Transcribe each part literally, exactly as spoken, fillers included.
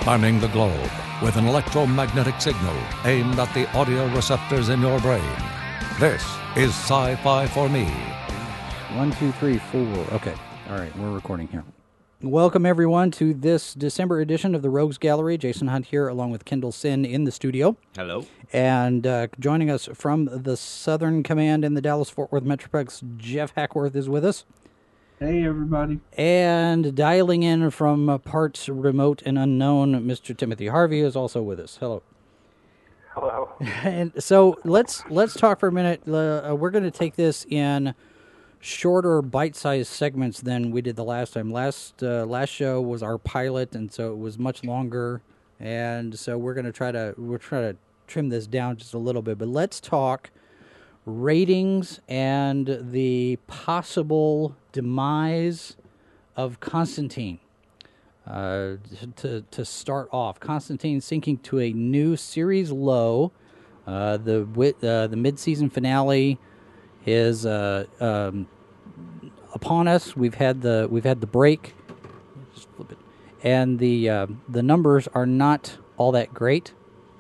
spanning the globe with an electromagnetic signal aimed at the audio receptors in your brain. This is Sci-Fi for Me. One, two, three, four. Okay. All right, we're recording here. Welcome, everyone, to this December edition of the Rogues Gallery. Jason Hunt here, along with Kendall Sin in the studio. Hello. And uh, joining us from the Southern Command in the Dallas-Fort Worth Metroplex, Jeff Hackworth is with us. Hey, everybody. And dialing in from uh, parts remote and unknown, Mister Timothy Harvey is also with us. Hello. Hello. And so let's let's talk for a minute. Uh, we're going to take this in shorter, bite-sized segments than we did the last time. Last uh, last show was our pilot, and so it was much longer. And so we're going to try to we're trying to trim this down just a little bit. But let's talk ratings and the possible demise of Constantine. Uh, to to start off, Constantine sinking to a new series low. Uh, the uh, the mid-season finale is uh, um, upon us. We've had the we've had the break, just flip it, and the uh, the numbers are not all that great.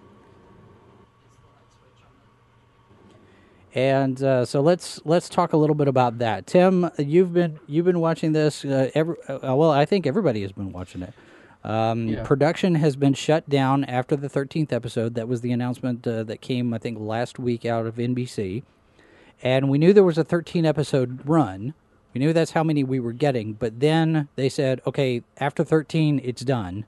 And uh, so let's let's talk a little bit about that. Tim, you've been you've been watching this. Uh, every, uh, well, I think everybody has been watching it. Um, Yeah. Production has been shut down after the thirteenth episode. That was the announcement uh, that came, I think, last week out of N B C. And we knew there was a thirteen episode run. We knew that's how many we were getting. But then they said, okay, after thirteen, it's done.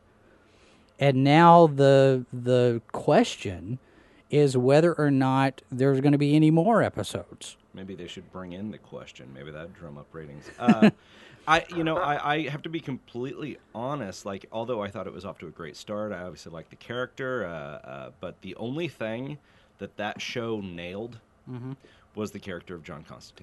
And now the the question is whether or not there's going to be any more episodes. Maybe they should bring in the question. Maybe that would drum up ratings. Uh, I, you know, I, I have to be completely honest. Like, although I thought it was off to a great start, I obviously liked the character. Uh, uh, but the only thing that that show nailed Mm-hmm. was the character of John Constantine.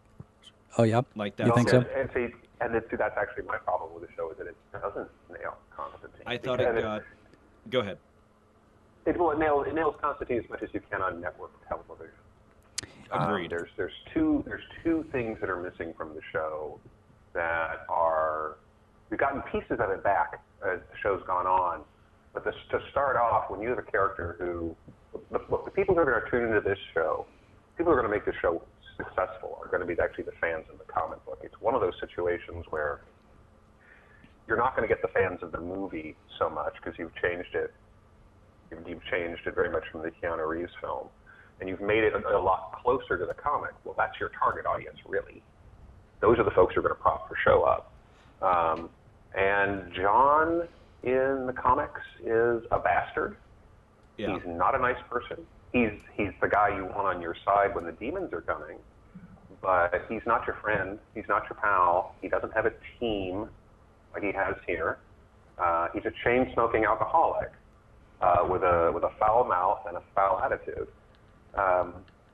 Oh, yeah? Like You that. think and, so? And see, and see, that's actually my problem with the show is that it doesn't nail Constantine. I thought it Because got. Go ahead. It, well, it nails, it nails Constantine as much as you can on network television. Agreed. Um, there's there's two there's two things that are missing from the show that are we've gotten pieces of it back as the show's gone on, but this, to start off, when you have a character who look, look, the people who are going to tune into this show, people who are going to make this show successful are going to be actually the fans of the comic book. It's one of those situations where you're not going to get the fans of the movie so much because you've changed it. You've changed it very much from the Keanu Reeves film, and you've made it a, a lot closer to the comic. Well, that's your target audience, really. Those are the folks who are going to prop the show up. Um, and John in the comics is a bastard. Yeah. He's not a nice person. He's he's the guy you want on your side when the demons are coming, but he's not your friend. He's not your pal. He doesn't have a team like he has here. Uh, he's a chain-smoking alcoholic. Uh, with a with a foul mouth and a foul attitude, um,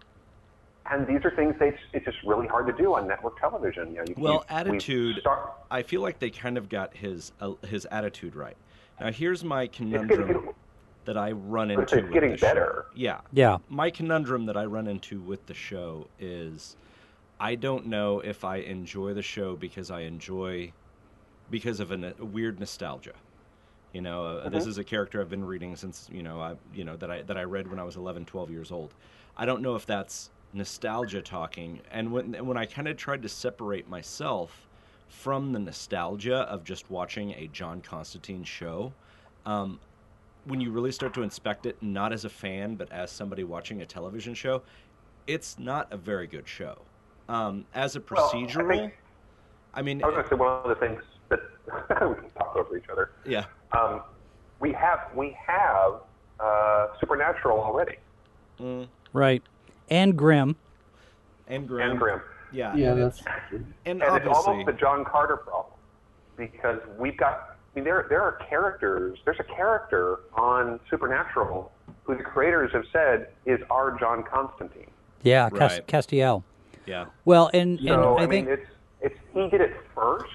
and these are things they it's just really hard to do on network television. You know, you, Well, you, attitude. Start, I feel like they kind of got his uh, his attitude right. Now, here's my it's conundrum getting, that I run it's into. with getting the better. Show. Yeah. Yeah. My conundrum that I run into with the show is I don't know if I enjoy the show because I enjoy because of a, a weird nostalgia. You know, uh, mm-hmm. This is a character I've been reading since, you know, I you know that I that I read when I was eleven, twelve years old. I don't know if that's nostalgia talking, and when when I kind of tried to separate myself from the nostalgia of just watching a John Constantine show, um, when you really start to inspect it, not as a fan, but as somebody watching a television show, it's not a very good show. Um, as a procedural, well, I, think, I mean... I was going to say one of the things that we can talk over each other. Yeah. Um, we have we have uh, Supernatural already. Mm. Right. And Grimm. And Grimm. And Grimm. Yeah. Yeah, and that's it's, true. and, And it's obviously, almost the John Carter problem because we've got. I mean, there there are characters. There's a character on Supernatural who the creators have said is our John Constantine. Yeah, Right. Cast- Castiel. yeah. Well, and, and So I, I, mean, think... it's it's he did it first,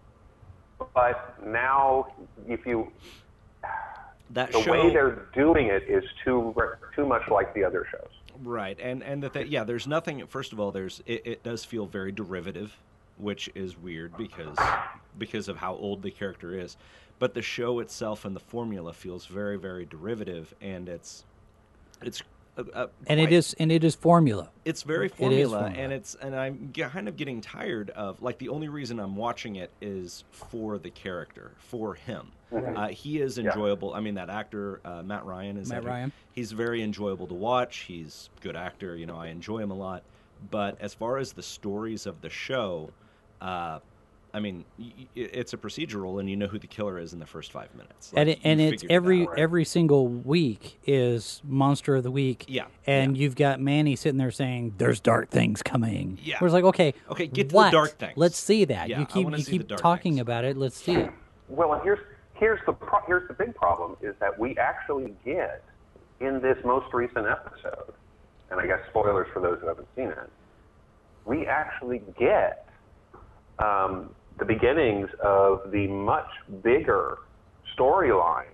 but now if you That the show, way they're doing it is too too much like the other shows. right, and and the th- yeah, there's nothing. First of all, there's it, it does feel very derivative, which is weird because because of how old the character is. But the show itself and the formula feels very, very derivative, and it's it's uh, uh, and quite, it is and it is formula. It's very It is formula, formula. and it's and I'm ge- kind of getting tired of, like, the only reason I'm watching it is for the character, for him. Uh, he is enjoyable. I mean, that actor uh, Matt Ryan is Matt that Ryan. He's very enjoyable to watch. He's a good actor. You know, I enjoy him a lot. But as far as the stories of the show, uh, I mean, y- y- it's a procedural, and you know who the killer is in the first five minutes. Like, and it, you and it's figured it every out, right? every single week is Monster of the Week. Yeah, And yeah. you've got Manny sitting there saying, "There's dark things coming." Yeah. Where it's like, okay, Okay, get to the what? dark things. Let's see that. Yeah, you I keep wanna you see the keep dark talking things. about it. Let's see it. Well, and here's here's the pro- here's the big problem is that we actually get in this most recent episode, and I guess spoilers for those who haven't seen it. We actually get um, the beginnings of the much bigger storyline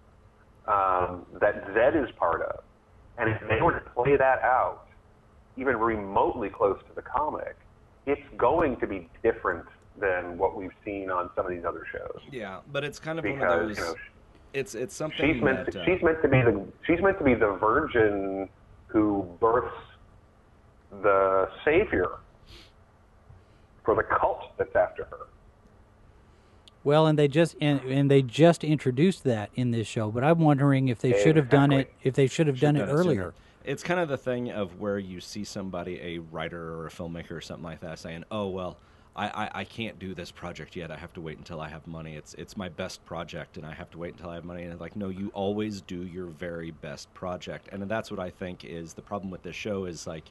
um, that Zed is part of, and if they were to play that out, even remotely close to the comic, it's going to be different than what we've seen on some of these other shows. Yeah, but it's kind of one of Because those. you know, it's it's something she's meant that to, uh, she's meant to be the she's meant to be the virgin who births the savior for the cult that's after her. Well, and they just and, and they just introduced that in this show, but I'm wondering if they should have done it Exactly. if they should have done it done it earlier. sooner. It's kind of the thing of where you see somebody, a writer or a filmmaker or something like that, saying, "Oh well, I, I, I can't do this project yet. I have to wait until I have money. It's it's my best project, and I have to wait until I have money." And it's like, no, you always do your very best project, and that's what I think is the problem with this show is like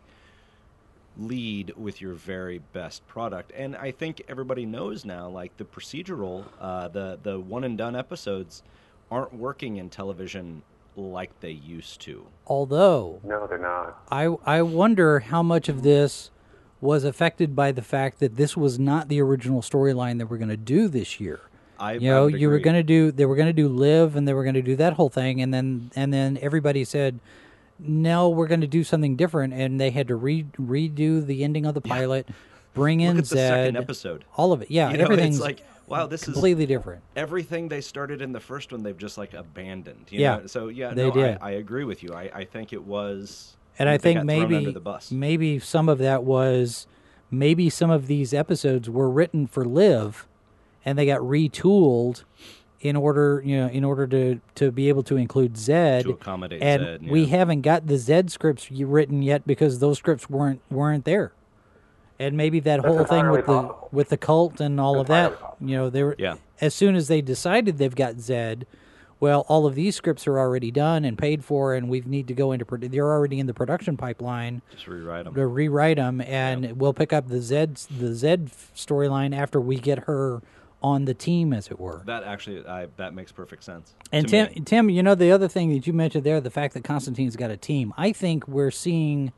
lead with your very best product. And I think everybody knows now, like the procedural, uh, the the one and done episodes aren't working in television like they used to. Although No, they're not. I I wonder how much of this was affected by the fact that this was not the original storyline that we're going to do this year. I, You I know, would you were agree. going to do they were going to do Live, and they were going to do that whole thing, and then and then everybody said, "No, we're going to do something different," and they had to re- redo the ending of the pilot, bring in Look at the Zed, second episode. all of it. Yeah, You know, everything's it's like, wow, this is completely different. everything they started in the first one. They've just like abandoned. You Yeah, know? So yeah, they no, did. I, I agree with you. I, I think it was, And I they think got thrown maybe under the bus. maybe some of that was maybe some of these episodes were written for Live, and they got retooled in order you know in order to, to be able to include Zed To accommodate and Zed, we yeah. haven't got the Zed scripts y- written yet because those scripts weren't weren't there. And maybe that That's whole thing entirely with the possible. with the cult and all of that, Entirely possible. you know, they were Yeah. as soon as they decided they've got Zed, well, all of these scripts are already done and paid for, and we need to go into produ- they're already in the production pipeline Just rewrite them. to rewrite them, and we'll pick up the Zed the Zed storyline after we get her on the team, as it were. That actually, I, that makes perfect sense. And to Tim, me. Tim, you know the other thing that you mentioned there, the fact that Constantine's got a team. I think we're seeing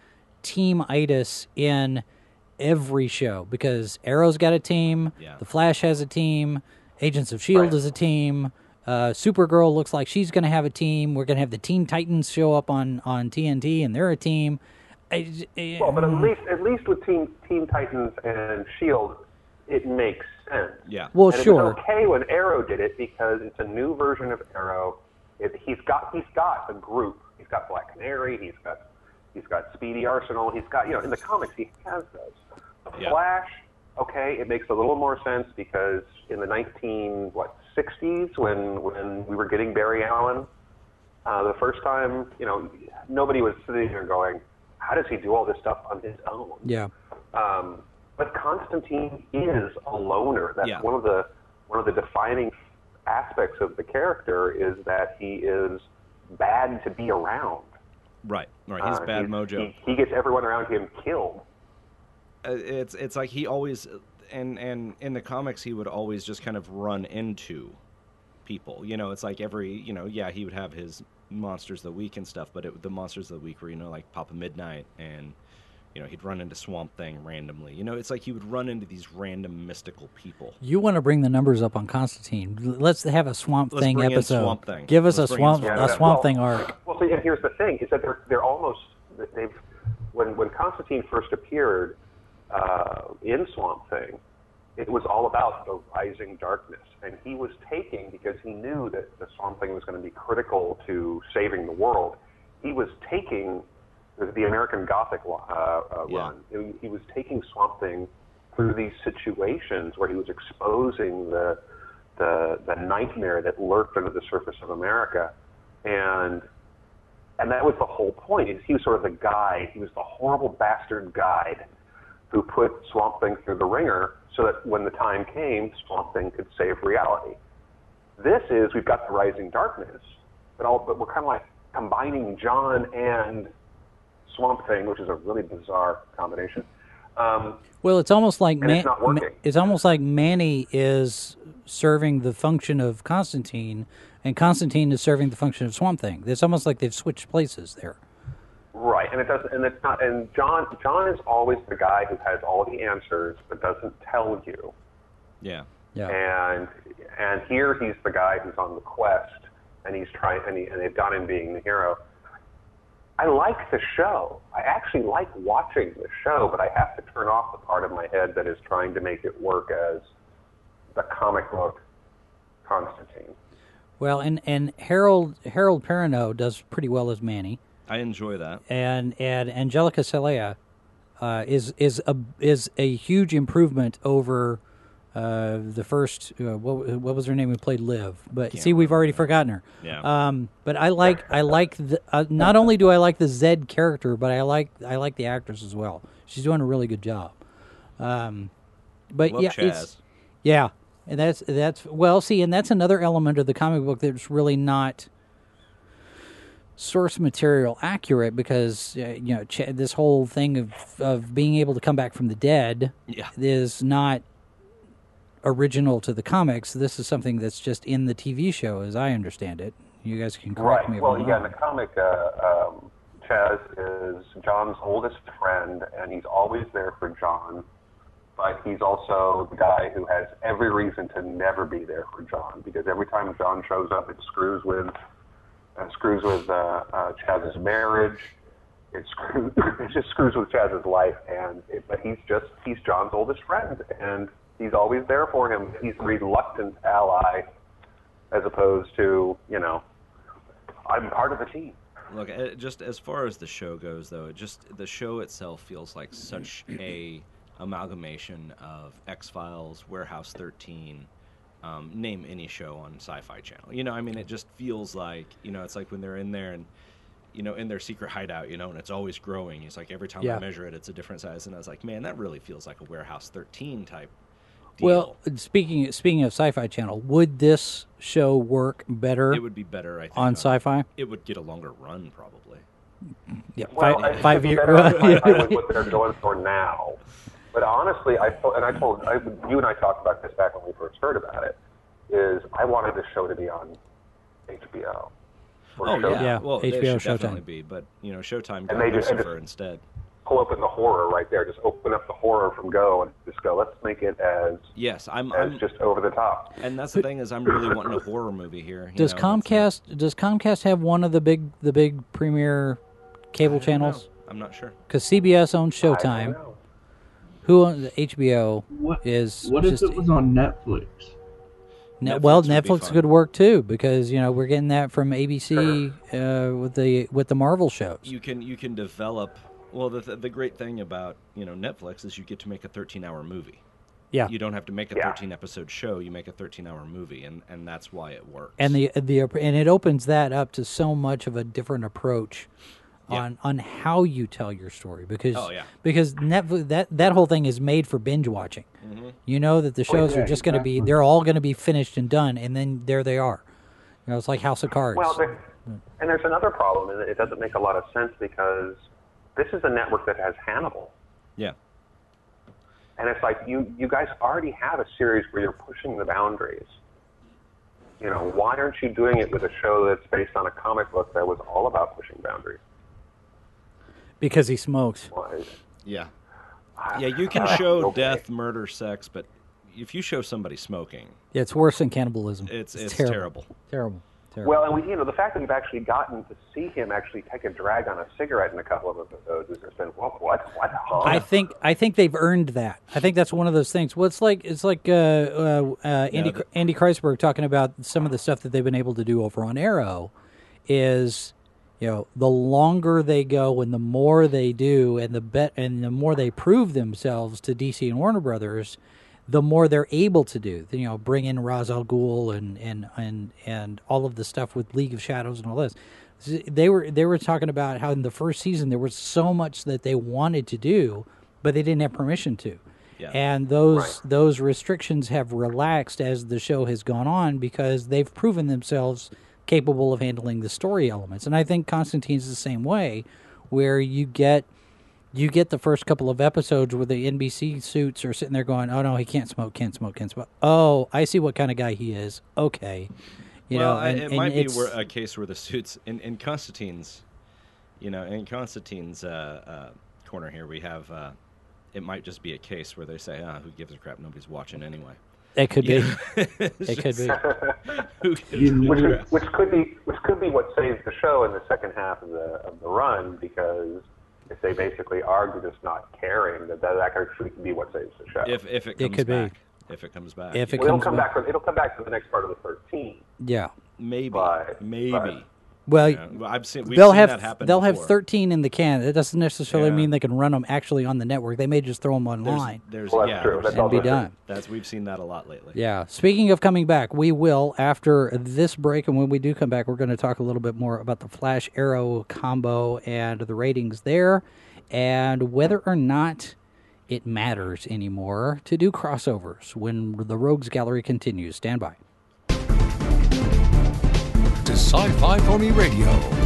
team-itis in every show because Arrow's got a team, Yeah. The Flash has a team, Agents of Shield Right. is a team. Uh, Supergirl looks like she's going to have a team. We're going to have the Teen Titans show up on, on T N T, and they're a team. I, I- Well, but at least at least with Teen Teen Titans and Shield, it makes sense. Yeah. well, and sure. It's okay when Arrow did it because it's a new version of Arrow. It, he's got he's got a group. He's got Black Canary. He's got he's got Speedy Arsenal. He's got you know in the comics he has those. The Yeah. Flash, okay, it makes a little more sense because in the nineteen what sixties when when we were getting Barry Allen, uh, the first time you know nobody was sitting there going, how does he do all this stuff on his own? Yeah. Um, but Constantine is a loner. That's Yeah. one of the one of the defining aspects of the character is that he is bad to be around. Right, right. He's Uh, bad he's- mojo. He, he gets everyone around him killed. Uh, it's it's like he always, and and in the comics he would always just kind of run into people. You know, it's like every you know yeah he would have his monsters of the week and stuff, but it, the monsters of the week were you know like Papa Midnight and you know he'd run into Swamp Thing randomly. You know, it's like he would run into these random mystical people. You want to bring the numbers up on Constantine. L- Let's have a Swamp Let's Thing bring in episode. Swamp Thing. Give us Let's a bring in Swamp Swamp a Thing. Swamp Well- Thing arc. Well, see, and here's the thing: is that they're they're almost they've when when Constantine first appeared uh, in Swamp Thing, it was all about the rising darkness. And he was taking, because he knew that the Swamp Thing was going to be critical to saving the world, he was taking the, the American Gothic uh, uh, Yeah. run. He, he was taking Swamp Thing through these situations where he was exposing the, the, the nightmare that lurked under the surface of America. And and that was the whole point. Is he was sort of the guide. He was the horrible bastard guide who put Swamp Thing through the ringer so that when the time came, Swamp Thing could save reality. This is, we've got the rising darkness, but, all, but we're kind of like combining John and Swamp Thing, which is a really bizarre combination. Um, Well, it's almost like And Man- it's not working. it's almost like Manny is serving the function of Constantine, and Constantine is serving the function of Swamp Thing. It's almost like they've switched places there. Right, and it doesn't, and it's not, and John, John is always the guy who has all the answers but doesn't tell you. Yeah. Yeah. And and here he's the guy who's on the quest, and he's trying, and, he, and they've got him being the hero. I like the show. I actually like watching the show, but I have to turn off the part of my head that is trying to make it work as the comic book Constantine. Well, and, and Harold Harold Perrineau does pretty well as Manny, I enjoy that. and and Angelica Celea uh, is is a is a huge improvement over uh, the first. Uh, what what was her name who played Liv? But see, we've already forgotten her. Yeah. Um, but I like I like the, uh, not only do I like the Zed character, but I like I like the actress as well. She's doing a really good job. Um, but Love yeah, Chaz. it's yeah, and that's that's well, see, and that's another element of the comic book that's really not source material accurate, because uh, you know Ch- this whole thing of of being able to come back from the dead Yeah. is not original to the comics. This is something that's just in the T V show, as I understand it. You guys can correct Right. me if Well, I'm yeah, in wrong. the comic, uh, um, Chaz is John's oldest friend, and he's always there for John. But he's also the guy who has every reason to never be there for John, because every time John shows up, it screws with uh, screws with uh, uh, Chaz's marriage. It screws, it just screws with Chaz's life, and it, but he's just he's John's oldest friend, and he's always there for him. He's a reluctant ally, as opposed to, you know, I'm part of the team. Look, uh, just as far as the show goes, though, it just the show itself feels like such a amalgamation of X-Files, Warehouse thirteen, um, name any show on Sci-Fi Channel. You know, I mean, it just feels like, you know, it's like when they're in there and, you know, in their secret hideout, you know, and it's always growing. It's like every time Yeah. I measure it, it's a different size. And I was like, man, that really feels like a Warehouse thirteen type deal. Well, speaking speaking of Sci-Fi Channel, would this show work better it would be better, I think. on Sci-Fi? It would get a longer run, probably. Yeah, Well, five, I- five it's years. better on Sci-Fi with what they're going for now. But honestly, I told, and I told I, you and I talked about this back when we first heard about it. Is I wanted this show to be on H B O. or Oh, Showtime. yeah. Yeah, Well, H B O, they should definitely Showtime. be, but, you know, Showtime And got they just- Lucifer instead. Pull open the horror right there. Just open up the horror from Go and just go. Let's make it as Yes, I'm, as I'm just over the top. and that's the thing is I'm really wanting a horror movie here. you Does know, that's not- Comcast does Comcast have one of the big the big premier cable I don't channels? know. I'm not sure. Because C B S owns I don't Showtime. know. Who owns H B O? What Is What if just it was on Netflix? Ne- Netflix well, would be Netflix fun. could work too, because you know we're getting that from A B C uh, with the with the Marvel shows. You can you can develop. Well, the the great thing about you know Netflix is you get to make a thirteen hour movie. Yeah, You don't have to make a Yeah. thirteen episode show. You make a thirteen hour movie, and, and that's why it works. and the the and it opens that up to so much of a different approach Yeah. on on how you tell your story, because Oh, yeah. because Netflix, that that whole thing is made for binge watching. Mm-hmm. You know that the shows yeah, are just going to be exactly. they're all going to be finished and done, and then there they are. You know, it's like House of Cards. Well, there, and there's another problem, and it doesn't make a lot of sense because this is a network that has Hannibal. yeah, And it's like you, you guys already have a series where you're pushing the boundaries. You know, why aren't you doing it with a show that's based on a comic book that was all about pushing boundaries? because he smokes. Why? yeah, I- yeah. You can Ah, show okay. death, murder, sex, but if you show somebody smoking, Yeah, it's worse than cannibalism. it's it's, terrible. terrible. Terrible. Terrible. Well, and we, you know, the fact that we've actually gotten to see him actually take a drag on a cigarette in a couple of episodes has just been, well, what, what, huh? I think I think they've earned that. I think that's one of those things. Well, it's like it's like uh, uh, uh, Andy the- Andy Kreisberg talking about some of the stuff that they've been able to do over on Arrow. Is you know the longer they go and the more they do and the bet and the more they prove themselves to D C and Warner Brothers, the more they're able to do. You know, bring in Ra's al Ghul and and and and all of the stuff with League of Shadows and all this. They were they were talking about how in the first season there was so much that they wanted to do, but they didn't have permission to. Yeah. And those Right. those restrictions have relaxed as the show has gone on because they've proven themselves capable of handling the story elements. And I think Constantine's the same way, where you get you get the first couple of episodes where the N B C suits are sitting there going, "Oh no, he can't smoke, can't smoke, can't smoke." Oh, I see what kind of guy he is. Okay. You well, know, I- and, it and might be it's- where, a case where the suits in, in Constantine's, you know, in Constantine's uh, uh, corner here, we have. Uh, it might just be a case where they say, "Ah, who gives a crap? Nobody's watching anyway." It could be. It's It could just- be. Who gives You a which, crap? is, which could be which could be what saves the show in the second half of the of the run, because if they basically argue just not caring, that that actually could be what saves the show. If if it It comes could be. back, if it comes back, If it well, it'll comes come back- back. for, it'll come back to the next part of the thirteen. Yeah. maybe, But- maybe. but- Well, Yeah, well, I've seen. We've they'll seen have that happen. they'll have before. thirteen in the can. It doesn't necessarily Yeah. mean they can run them actually on the network. They may just throw them There's, online there's Well, that's yeah, true. there's- That's and be also true. done. That's we've seen that a lot lately. Yeah. Speaking of coming back, we will after this break, and when we do come back, we're going to talk a little bit more about the Flash Arrow combo and the ratings there, and whether or not it matters anymore to do crossovers when the Rogues Gallery continues. Stand by. To Sci-Fi Pony Radio.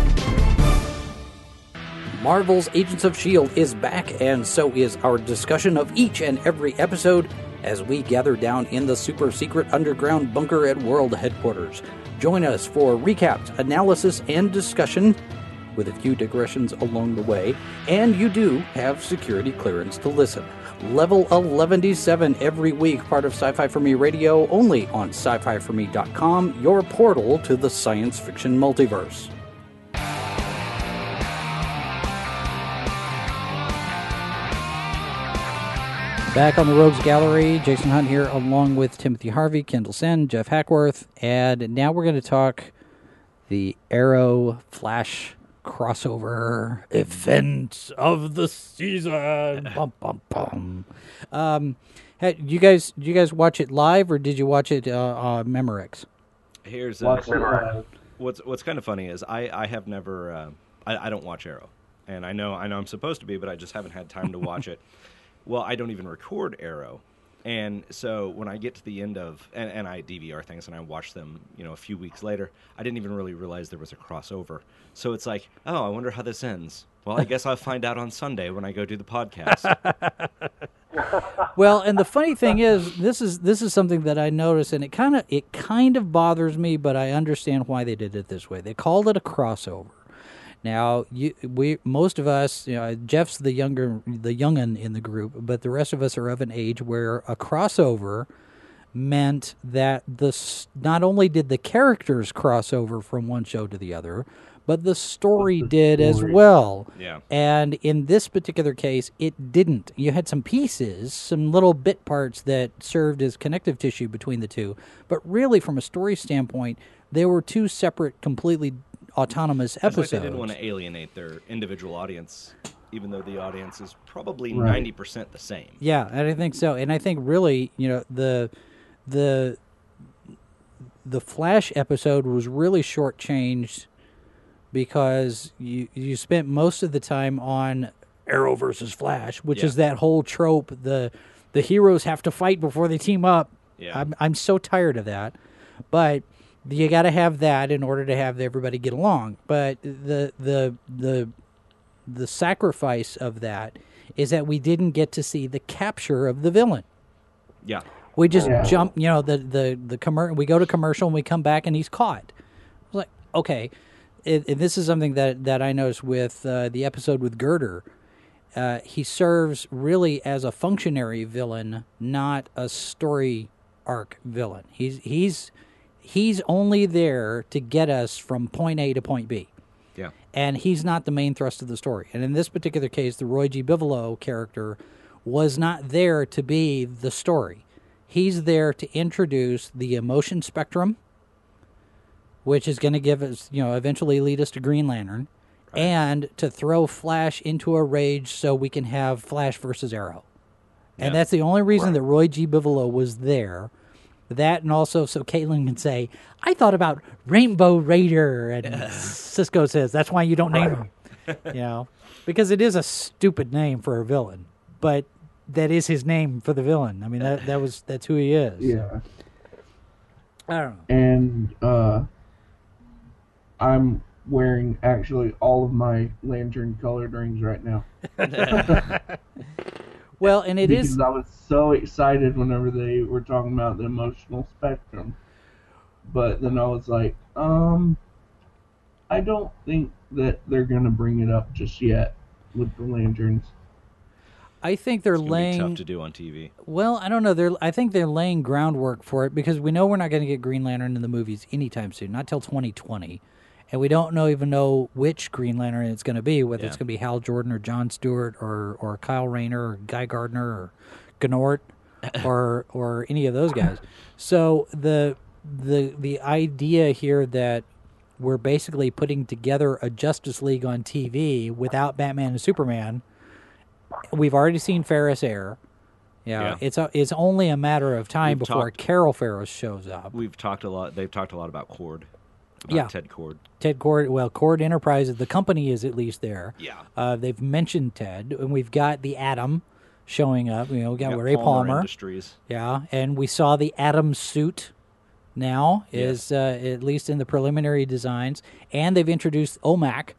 Marvel's Agents of S H I E L D is back, and so is our discussion of each and every episode as we gather down in the super secret underground bunker at World Headquarters. Join us for recaps, analysis, and discussion, with a few digressions along the way, and you do have security clearance to listen. Level eleven seven every week, part of Sci-Fi For Me Radio, only on sci fi for me dot com, your portal to the science fiction multiverse. Back on the Rogues Gallery, Jason Hunt here, along with Timothy Harvey, Kendall Sen, Jeff Hackworth, and now we're going to talk the Arrow Flash crossover event of the season. Bum, bum, bum. Um, hey, you guys, did you guys watch it live or did you watch it uh, on Memorex? Here's uh, Watch it live. what's what's kind of funny is I, I have never uh, I, I don't watch Arrow, and I know I know I'm supposed to be, but I just haven't had time to watch it. Well, I don't even record Arrow, and so when I get to the end of and, and I D V R things and I watch them, you know, a few weeks later, I didn't even really realize there was a crossover. So it's like, oh, I wonder how this ends. Well, I guess I'll find out on Sunday when I go do the podcast. Well, and the funny thing is, this is this is something that I noticed, and it kind of it kind of bothers me, but I understand why they did it this way. They called it a crossover. Now, you, we most of us, you know, Jeff's the younger, the youngin in the group, but the rest of us are of an age where a crossover meant that the s- not only did the characters cross over from one show to the other, but the story did as well. Yeah. And in this particular case, it didn't. You had some pieces, some little bit parts that served as connective tissue between the two, but really, from a story standpoint, they were two separate, completely autonomous It's episodes. like they didn't want to alienate their individual audience, even though the audience is probably Right. ninety percent the same. Yeah, and I think so. And I think really, you know, the the the Flash episode was really shortchanged because you you spent most of the time on Arrow versus Flash, which Yeah. is that whole trope, the the heroes have to fight before they team up. Yeah. I'm I'm so tired of that. But you got to have that in order to have everybody get along. But the the the the sacrifice of that is that we didn't get to see the capture of the villain. Yeah. We just Yeah. jump, you know, the the the commer- we go to commercial and we come back and he's caught. I was like, okay, it, and this is something that that I noticed with uh, the episode with Girder. Uh, he serves really as a functionary villain, not a story arc villain. He's he's he's only there to get us from point A to point B. Yeah. And he's not the main thrust of the story. And in this particular case, the Roy G. Bigelow character was not there to be the story. He's there to introduce the emotion spectrum, which is going to give us, you know, eventually lead us to Green Lantern, right. and to throw Flash into a rage so we can have Flash versus Arrow. And yeah. that's the only reason right. that Roy G. Bigelow was there. That, and also so Caitlin can say, I thought about Rainbow Raider, and yeah. Cisco says, that's why you don't name him. You know, because it is a stupid name for a villain, but that is his name for the villain. I mean, that that was that's who he is. Yeah. I don't know. And uh, I'm wearing actually all of my Lantern colored rings right now. Well, and it because is. I was so excited whenever they were talking about the emotional spectrum, but then I was like, um, I don't think that they're gonna bring it up just yet with the lanterns. I think they're it's gonna laying. Be tough to do on T V. Well, I don't know. They're. I think they're laying groundwork for it because we know we're not going to get Green Lantern in the movies anytime soon, not till twenty twenty, and we don't know even know which Green Lantern it's going to be. Whether yeah. it's going to be Hal Jordan or John Stewart or or Kyle Rayner or Guy Gardner or Gnort or or any of those guys. So the the the idea here that we're basically putting together a Justice League on T V without Batman and Superman. We've already seen Ferris Air. Yeah, yeah. it's a, it's only a matter of time We've before talked, Carol Ferris shows up. We've talked a lot. They've talked a lot about Cord. About yeah, Ted Cord. Ted Cord. Well, Cord Enterprises, the company is at least there. Yeah. Uh, they've mentioned Ted, and we've got the Atom showing up. You know, we got, got Ray Palmer Palmer. Industries. Yeah, and we saw the Atom suit. Now is yeah. uh, at least in the preliminary designs, and they've introduced O M A C.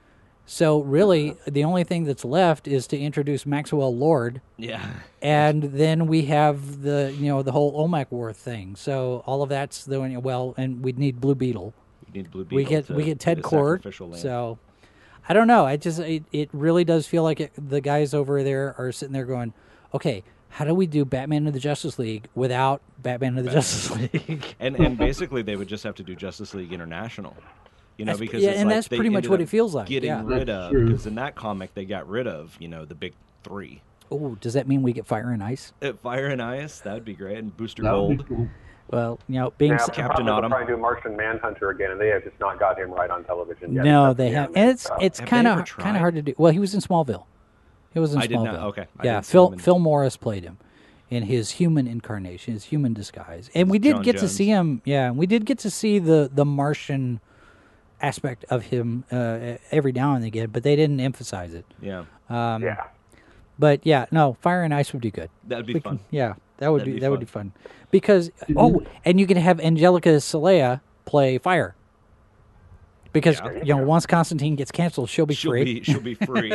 So really, the only thing that's left is to introduce Maxwell Lord. Yeah. And then we have the you know the whole O M A C War thing. So all of that's the well, and we'd need Blue Beetle. We need Blue Beetle. We get to, we get Ted to Cord. So I don't know. I just it, it really does feel like it, the guys over there are sitting there going, okay, how do we do Batman and the Justice League without Batman and the Batman. Justice League? and and basically they would just have to do Justice League International. You know, that's, because yeah, it's and like that's they pretty much what it feels like. Getting yeah. rid That's of true. because in that comic they got rid of you know the big three. Oh, does that mean we get Fire and Ice? Uh, Fire and Ice, that would be great, and Booster That would Gold. be cool. Well, you know, being Yeah, s- Captain Autumn. Autumn. Trying to do Martian Manhunter again, and they have just not got him right on television yet. no, except they the have, animated and it's stuff. it's Have kind they of ever kind of tried? hard to do. Well, he was in Smallville. He was in I Smallville. did not. Okay. I yeah, didn't see Phil him in- Phil Morris played him in his human incarnation, his human disguise, and we did John get to Jones. see him. Yeah, we did get to see the the Martian aspect of him uh, every now and again, but they didn't emphasize it. Yeah, Um, Yeah. But yeah, no, Fire and Ice would be good. that'd be We fun. can- yeah, that would That'd be, be that would fun. be fun because oh, and you can have Angelica Celea play Fire because Yeah. you know once Constantine gets canceled, she'll be She'll free. be she'll be free.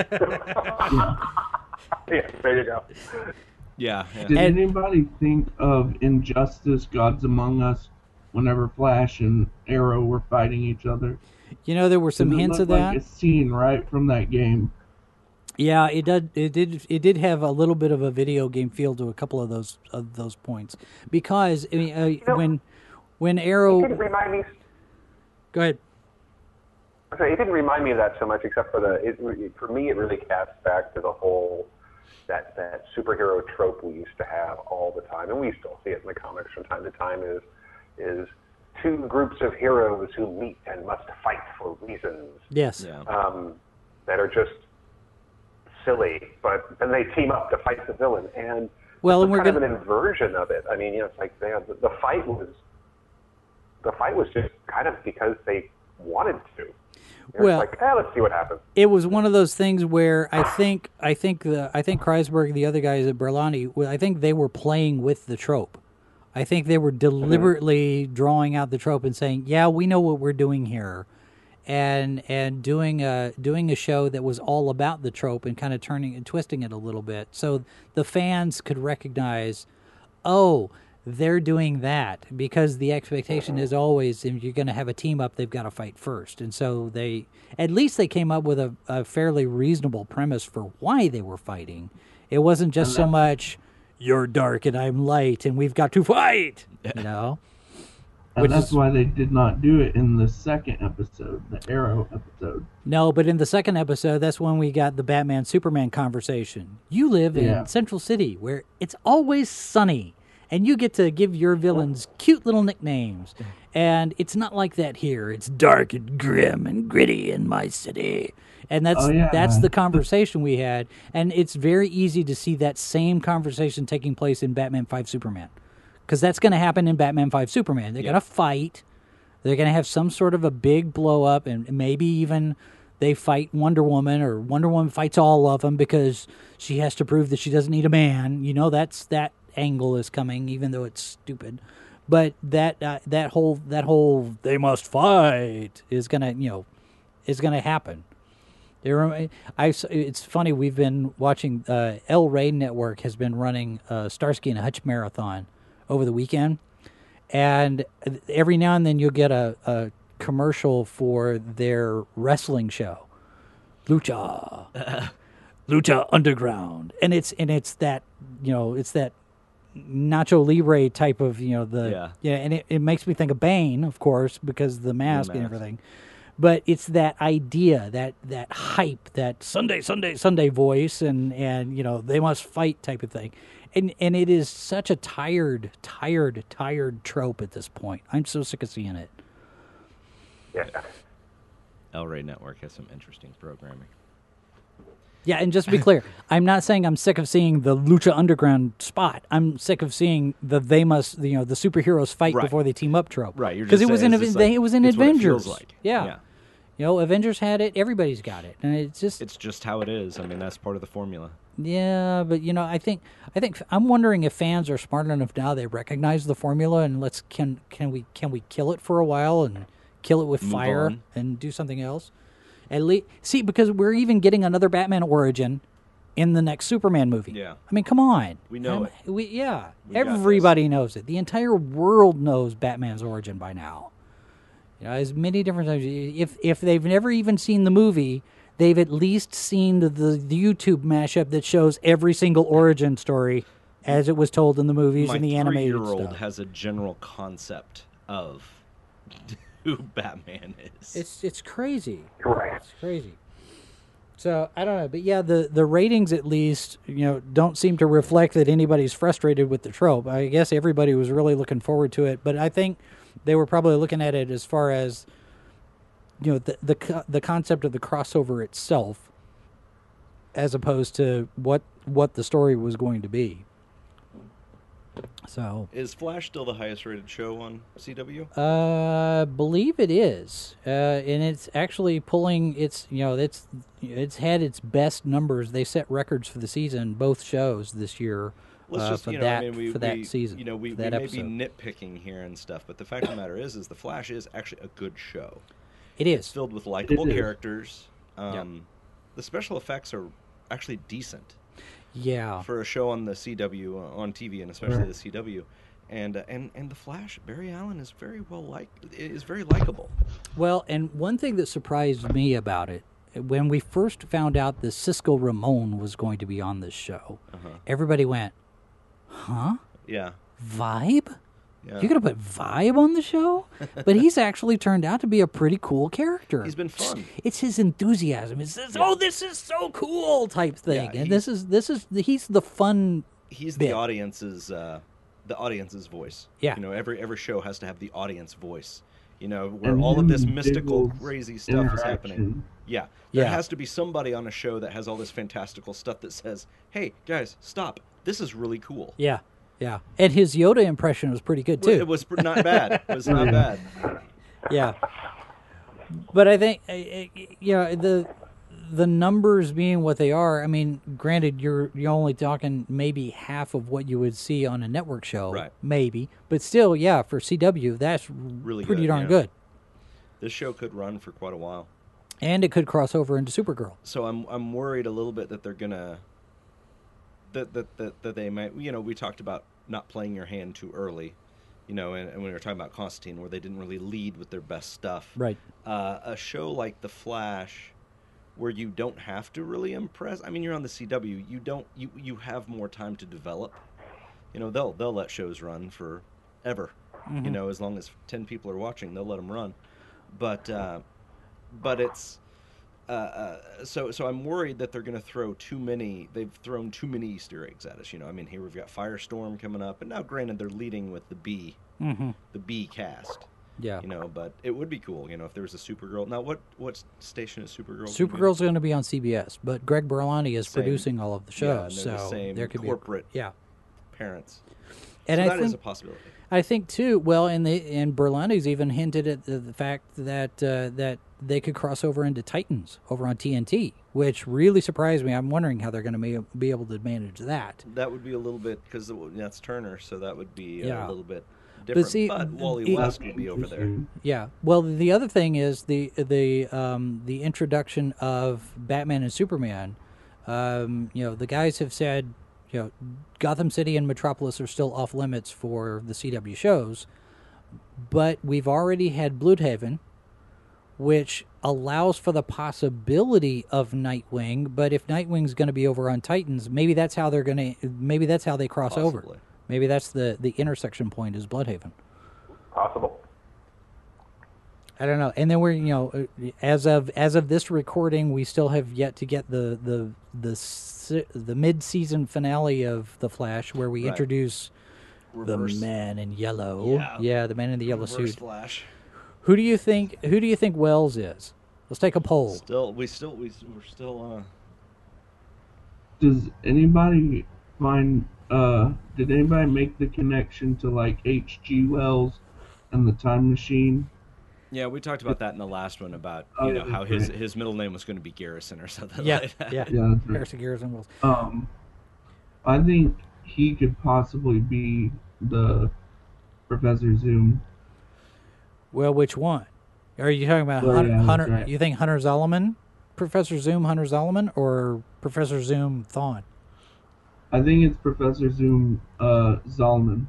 Yeah, there you go. yeah, yeah. Did And- anybody think of Injustice: Gods Among Us whenever Flash and Arrow were fighting each other? You know, there were some Does it hints look of that. like a scene right from that game. Yeah, it did. It did. It did have a little bit of a video game feel to a couple of those of those points because I mean, uh, know, when when It didn't Arrow. remind me. Go ahead. Okay, it didn't remind me of that so much, except for the. It, it, for me, it really casts back to the whole that that superhero trope we used to have all the time, and we still see it in the comics from time to time. Is is two groups of heroes who meet and must fight for reasons Yes. yeah. um, that are just silly, but then they team up to fight the villain, and Well, it's and we're kind gonna. of an inversion of it. I mean, you know, it's like they have, the, the fight was the fight was just kind of because they wanted to. You know, Well- it's like, eh, let's see what happens. It was one of those things where I think I think the I think Kreisberg, the other guys at Berlanti, well, I think they were playing with the trope. I think they were deliberately drawing out the trope and saying, "Yeah, we know what we're doing here," and and doing a doing a show that was all about the trope and kind of turning and twisting it a little bit, so the fans could recognize, oh, they're doing that because the expectation is always if you're going to have a team up, they've got to fight first, and so they at least they came up with a, a fairly reasonable premise for why they were fighting. It wasn't just so much you're dark and I'm light and we've got to fight, you know. And Which that's is- why they did not do it in the second episode, the Arrow episode. No, but in the second episode, that's when we got the Batman Superman conversation. You live Yeah. in Central City, where it's always sunny, and you get to give your villains cute little nicknames. And it's not like that here. It's dark and grim and gritty in my city. And that's Oh, yeah. that's the conversation we had. And it's very easy to see that same conversation taking place in Batman five Superman. Because that's going to happen in Batman five Superman. They're Yeah. going to fight. They're going to have some sort of a big blow up, and maybe even they fight Wonder Woman, or Wonder Woman fights all of them because she has to prove that she doesn't need a man. You know, that's that angle is coming, even though it's stupid. But that uh, that whole that whole they must fight is gonna you know is gonna happen. There, I, it's funny. We've been watching. Uh, El Rey Network has been running uh, Starsky and Hutch marathon over the weekend, and every now and then you'll get a, a commercial for their wrestling show, Lucha, Lucha Underground, and it's and it's that you know it's that Nacho Libre type of you know the Yeah. yeah, and it, it makes me think of Bane, of course, because of the mask and mask. everything. But it's that idea, that that hype, that Sunday, Sunday, Sunday voice, and, and you know they must fight type of thing, and and it is such a tired, tired, tired trope at this point. I'm so sick of seeing it. Yeah. El Rey Network has some interesting programming. Yeah, and just to be clear, I'm not saying I'm sick of seeing the Lucha Underground spot. I'm sick of seeing the they must, you know, the superheroes fight Right. before they team up trope. Right, you're because just it was in saying it's Aven- just like- it was in it's what it Avengers. feels like. Yeah. Yeah. You know, Avengers had it. Everybody's got it, and it's just It's just how it is. I mean, that's part of the formula. yeah. But you know, I think I think I'm wondering if fans are smart enough now they recognize the formula and let's can can we can we kill it for a while and kill it with Move fire on. and do something else. At least see because we're even getting another Batman origin in the next Superman movie. Yeah. I mean, come on. We know Um, it. We yeah. We got this. Everybody knows it. The entire world knows Batman's origin by now. You know, as many different times. If if they've never even seen the movie, they've at least seen the, the, the YouTube mashup that shows every single origin story as it was told in the movies My and the animated three-year-old stuff. has a general concept of who Batman is. It's it's crazy. Right. It's crazy. So I don't know, but yeah, the the ratings at least you know don't seem to reflect that anybody's frustrated with the trope. I guess everybody was really looking forward to it, but I think they were probably looking at it as far as you know the the co- the concept of the crossover itself, as opposed to what what the story was going to be. So Is Flash still the highest rated show on C W? Uh, believe it is, uh, and it's actually pulling. It's you know it's it's had its best numbers. They set records for the season, both shows this year. Let's uh, just, for you know, that I mean, we, for that we, season. You know, we, for we that may episode. be nitpicking here and stuff, but the fact of the matter is, is the Flash is actually a good show. It It's is. filled with likable is. characters. Um, The special effects are actually decent Yeah. for a show on the C W, uh, on T V, and especially Right. the C W. And uh, and and the Flash, Barry Allen is very well like is very likable. Well, and one thing that surprised me about it, when we first found out that Cisco Ramon was going to be on this show, Uh-huh. everybody went, "Huh? Yeah, Vibe? yeah. You're gonna put Vibe on the show?" But he's actually turned out to be a pretty cool character. He's been fun. It's his enthusiasm. It's this, oh, this is so cool type thing, Yeah, and he's- this is this is he's the fun. He's bit. the audience's uh, the audience's voice. Yeah. You know, every every show has to have the audience voice. You know, where And all of him this and mystical, Diggle's crazy stuff is happening. interaction. Yeah. There Yeah. has to be somebody on a show that has all this fantastical stuff that says, "Hey, guys, stop. This is really cool." Yeah, yeah, and his Yoda impression was pretty good Well, too. It was pr- not bad. It was not bad. Yeah, but I think uh, uh, you know the the numbers being what they are. I mean, granted, you're you're only talking maybe half of what you would see on a network show, Right. maybe, but still, yeah, for C W, that's Really pretty good, darn yeah. good, This show could run for quite a while. and it could cross over into Supergirl. So I'm I'm worried a little bit that they're gonna that that that, that they might you know we talked about not playing your hand too early, you know, and, and when we were talking about Constantine where they didn't really lead with their best stuff. Right. Uh, a show like The Flash, where you don't have to really impress. I mean, you're on the C W. You don't you you have more time to develop. You know, they'll they'll let shows run for ever. Mm-hmm. You know, as long as ten people are watching, they'll let them run. But uh, but it's uh, uh, so so I'm worried that they're going to throw too many. They've thrown too many Easter eggs at us. You know, I mean, here we've got Firestorm coming up, and now granted they're leading with the B, Mm-hmm. the B cast. Yeah. You know, but it would be cool, you know, if there was a Supergirl. Now, what what station is Supergirl? gonna be? Supergirl's going to be on C B S, but Greg Berlanti is Same. producing all of the Yeah, and shows, they're the so same there could corporate be a, yeah. parents. And so I that is think a possibility. I think too. Well, and they and Berlanti's even hinted at the, the fact that uh, that they could cross over into Titans over on T N T, which really surprised me. I'm wondering how they're going to be able to manage that. That would be a little bit, because that's Turner, so that would be Yeah. a little bit different. But, see, Wally it- West will be over there. Yeah. Well, the other thing is the the um, the introduction of Batman and Superman. Um, you know, the guys have said, you know, Gotham City and Metropolis are still off limits for the C W shows, but we've already had Bloodhaven, which allows for the possibility of Nightwing. But if Nightwing's going to be over on Titans, maybe that's how they're going to. Maybe that's how they cross over. Possibly. Maybe that's the the intersection point is Bloodhaven. Possible. I don't know. And then we're, you know, as of as of this recording, we still have yet to get the the the si- the mid-season finale of The Flash, where we Right. introduce Reverse, the man in yellow. Yeah. yeah, the man in the yellow reverse suit. Flash. Who do you think? Who do you think Wells is? Let's take a poll. Still, we still, we, we're still, uh, Does anybody find, uh, did anybody make the connection to, like, H G. Wells and the Time Machine? yeah, we talked about that in the last one about, Oh, you know, yeah, how his, right. his middle name was going to be Garrison or something Yeah, like that. yeah, Yeah, that's right. Harrison Garrison Wells. Um, I think he could possibly be the Professor Zoom. Well, which one? Are you talking about Well, Hunter? yeah, that's Hunter right. You think Hunter Zolomon, Professor Zoom, Hunter Zolomon, or Professor Zoom Thawne? I think it's Professor Zoom, uh, Zolman.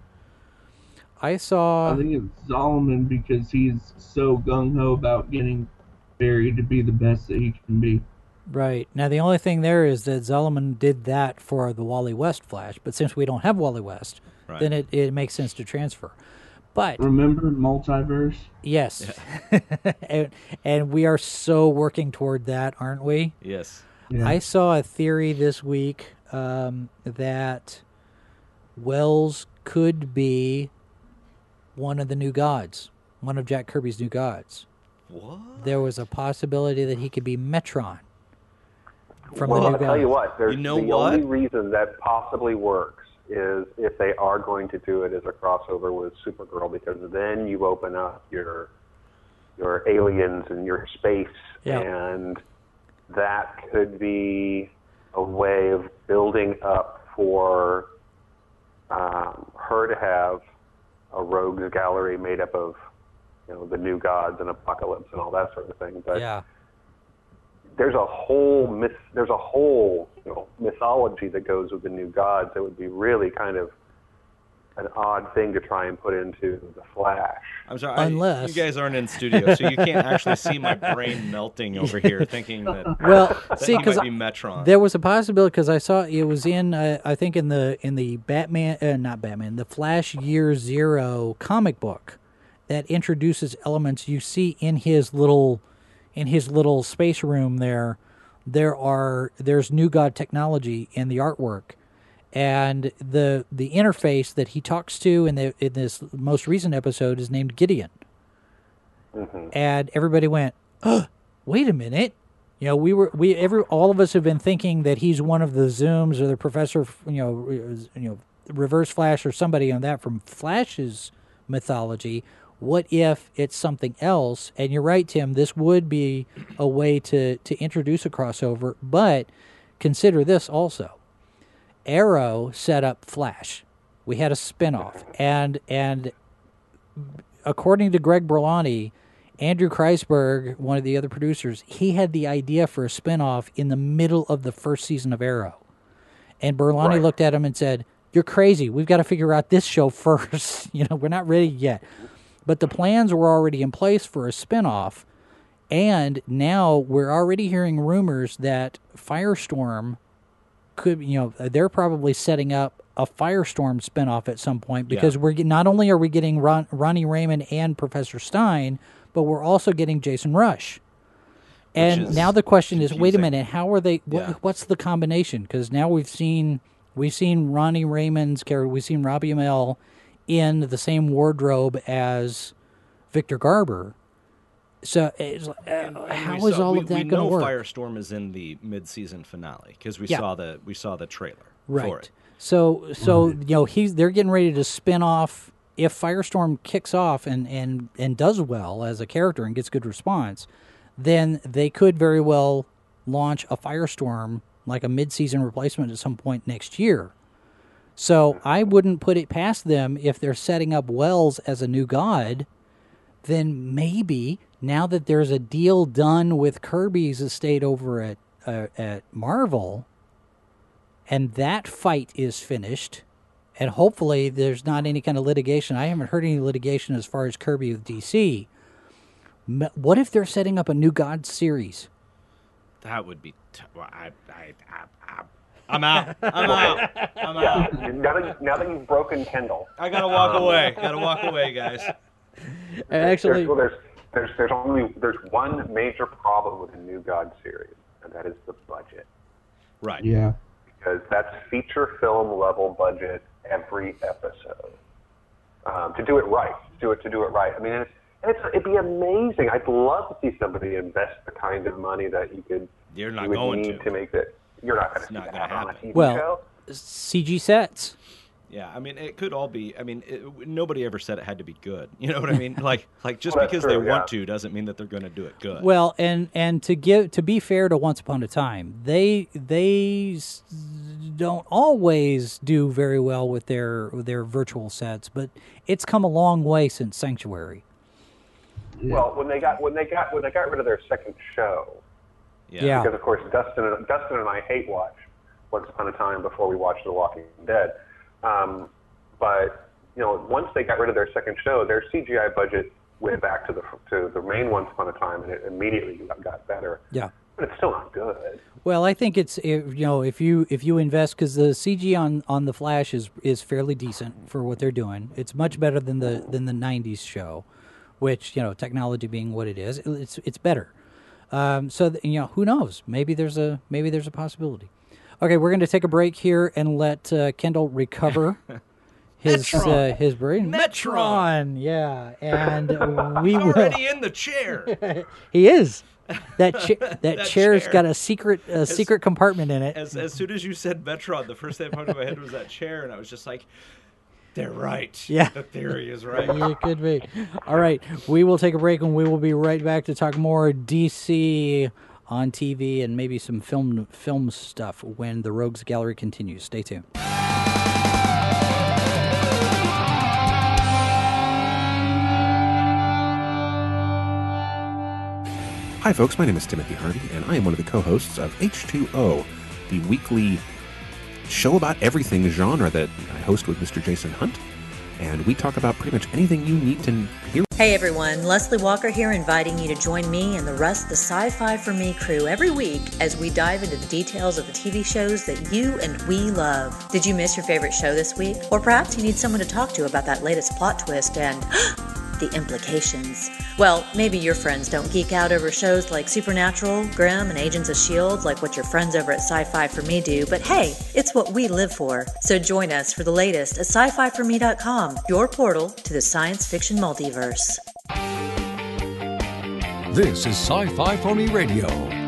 I saw. I think it's Zolman because he's so gung-ho about getting Barry to be the best that he can be. Right. Now, the only thing there is that Zolomon did that for the Wally West Flash, but since we don't have Wally West, Right. then it, it makes sense to transfer. But, Remember Multiverse? yes. and, and we are so working toward that, aren't we? Yes. Yeah. I saw a theory this week um, that Wells could be one of the new gods, one of Jack Kirby's new gods. What? There was a possibility that he could be Metron from well, the new I'll gods. tell you what. There's You know the what? only reason that possibly works is if they are going to do it as a crossover with Supergirl, because then you open up your your aliens and your space, Yeah. and that could be a way of building up for um, her to have a rogues gallery made up of, you know, the new gods and Apocalypse and all that sort of thing. But Yeah. there's a whole myth, there's a whole you know, mythology that goes with the new gods that would be really kind of an odd thing to try and put into the Flash. I'm sorry. I- Unless- you guys aren't in studio, so you can't actually see my brain melting over here, thinking that, Well, that see, he because might be Metron. there was a possibility because I saw it was in uh, I think in the in the Batman uh, not Batman the Flash Year Zero comic book that introduces elements you see in his little in his little space room there. There are there's new god technology in the artwork, and the the interface that he talks to in the in this most recent episode is named Gideon. And everybody went, "Oh, wait a minute." You know, we were we every all of us have been thinking that he's one of the Zooms or the Professor, you know, you know, Reverse Flash or somebody on that from Flash's mythology. What if it's something else? And you're right, Tim. This would be a way to to introduce a crossover. But consider this also: Arrow set up Flash. We had a spinoff, and and according to Greg Berlanti, Andrew Kreisberg, one of the other producers, he had the idea for a spinoff in the middle of the first season of Arrow. And Berlanti Right. looked at him and said, "You're crazy. We've got to figure out this show first. You know, we're not ready yet." But the plans were already in place for a spinoff, and now we're already hearing rumors that Firestorm could, you know, they're probably setting up a Firestorm spinoff at some point because yeah. we're get, not only are we getting Ron, Ronnie Raymond and Professor Stein, but we're also getting Jason Rush. And now the question confusing. is, wait a minute, how are they? What, yeah. What's the combination? Because now we've seen we've seen Ronnie Raymond's character, we've seen Robbie Amell in the same wardrobe as Victor Garber. So it's, uh, how is saw, all we, of that going to work? We know Firestorm is in the mid-season finale because we yeah. saw the we saw the trailer right. for it. So so you know he's they're getting ready to spin off. If Firestorm kicks off and, and, and does well as a character and gets good response, then they could very well launch a Firestorm like a mid-season replacement at some point next year. So I wouldn't put it past them if they're setting up Wells as a new god. Then maybe now that there's a deal done with Kirby's estate over at uh, at Marvel, and that fight is finished, and hopefully there's not any kind of litigation. I haven't heard any litigation as far as Kirby with D C. What if they're setting up a New God series? That would be. T- well, I, I, I, I, I'm out. I'm out. I'm out. Yeah. Now that, now that you've broken Kendall, I gotta walk um, away. Gotta walk away, guys. Actually, there's, well, there's there's there's only there's one major problem with the New God series, and that is the budget. Right. Yeah. Because that's feature film level budget every episode. Um, to do it right, do it to do it right. I mean, it's, it's it'd be amazing. I'd love to see somebody invest the kind of money that you could. You're not you would going need to. to make that. You're not going to see not that gonna on a T V well, show. C G sets. Yeah, I mean, it could all be. I mean, it, nobody ever said it had to be good. You know what I mean? Like, like just well, because true, they yeah. want to doesn't mean that they're going to do it good. Well, and and to give to be fair to Once Upon a Time, they they don't always do very well with their with their virtual sets, but it's come a long way since Sanctuary. Yeah. Well, when they got when they got when they got rid of their second show, yeah. yeah. because of course Dustin and, Dustin and I hate watch Once Upon a Time before we watched The Walking Dead. Um, but you know, once they got rid of their second show, their C G I budget went back to the to the main Once Upon a Time, and it immediately got, got better. Yeah, but it's still not good. Well, I think it's if, you know if you if you invest because the C G on, on the Flash is is fairly decent for what they're doing. It's much better than the than the nineties show, which you know technology being what it is, it's it's better. Um, so th- you know who knows? Maybe there's a maybe there's a possibility. Okay, we're going to take a break here and let uh, Kendall recover his uh, his brain. Metron, yeah, and we He's will. already in the chair. He is. That cha- that, That chair's chair. got a secret a As- secret compartment in it. As as soon as you said Metron, the first thing that popped in my head was that chair, and I was just like, "They're right. Yeah. The theory is right." It could be. All right, we will take a break, and we will be right back to talk more D C on T V and maybe some film film stuff when the Rogues Gallery continues. Stay tuned. Hi, folks. My name is Timothy Harvey, and I am one of the co-hosts of H two O, the weekly show about everything genre that I host with Mister Jason Hunt. And we talk about pretty much anything you need to hear. Hey everyone, Leslie Walker here, inviting you to join me and the rest of the Sci-Fi for Me crew every week as we dive into the details of the T V shows that you and we love. Did you miss your favorite show this week? Or perhaps you need someone to talk to about that latest plot twist and the implications. Well, maybe your friends don't geek out over shows like Supernatural, Grimm, and Agents of S H I E L D like what your friends over at Sci-Fi for Me do, but hey, it's what we live for. So join us for the latest at sci fi for me dot com, your portal to the science fiction multiverse. This is Sci-Fi for Me Radio.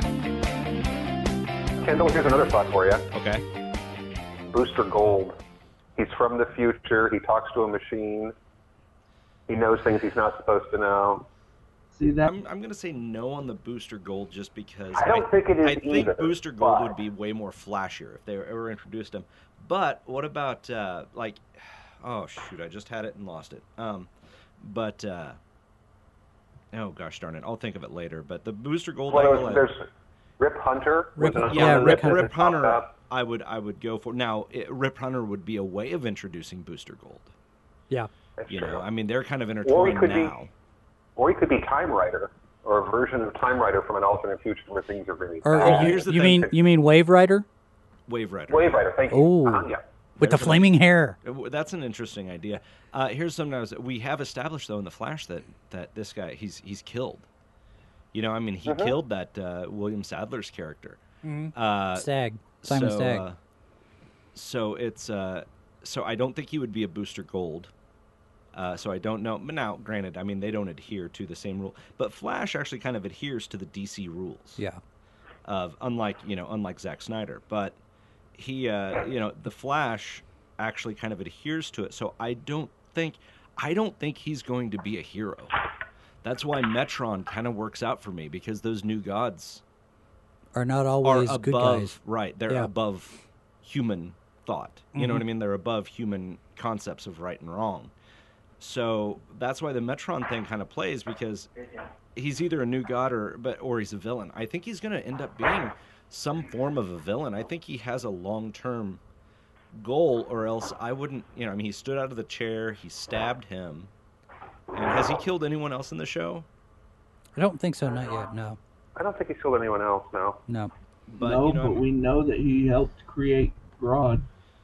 Kendall, here's another thought for you. Okay. Booster Gold. He's from the future. He talks to a machine. He knows things he's not supposed to know. See that? I'm I'm gonna say no on the Booster Gold just because I don't think it is I think either, Booster Gold but- would be way more flashier if they ever introduced him. But what about uh, like, oh shoot, I just had it and lost it. Um, but uh, oh gosh darn it, I'll think of it later. But the Booster Gold, Well, angle, there's, there's Rip Hunter. Rip- was an yeah, opponent Rip that Hunter. Rip popped Hunter, up. I would I would go for. Now it, Rip Hunter would be a way of introducing Booster Gold. Yeah. That's You true. know, I mean they're kind of Or he intertwined could now. be, or he could be Time Rider, or a version of Time Rider from an alternate future where things are really Or bad. you, here's the you thing. mean you mean Wave Rider? Wave Rider. Wave Rider, thank you. Oh. Uh-huh, yeah. With the There's flaming hair. a- That's an interesting idea. Uh, here's something I was. We have established though in the Flash that that this guy he's he's killed. You know, I mean, he Mhm. killed that uh, William Sadler's character. Uh, Stagg. Simon so, Stagg. Uh, so it's uh, so I don't think he would be a Booster Gold. Uh, so I don't know. But now, granted, I mean they don't adhere to the same rule, but Flash actually kind of adheres to the D C rules. Yeah. Of unlike you know unlike Zack Snyder, but he uh, you know the Flash actually kind of adheres to it. So I don't think I don't think he's going to be a hero. That's why Metron kind of works out for me because those new gods Are not are always above, good guys. right? They're Yeah. above human thought. You know what I mean? They're above human concepts of right and wrong. So that's why the Metron thing kind of plays because he's either a new god or but or he's a villain. I think he's going to end up being some form of a villain. I think he has a long-term goal, or else I wouldn't. You know, I mean, he stood out of the chair, he stabbed him, and has he killed anyone else in the show? I don't think so. Not yet. No. I don't think he killed anyone else. No. No. But no, you know, but we know that he helped create Grodd.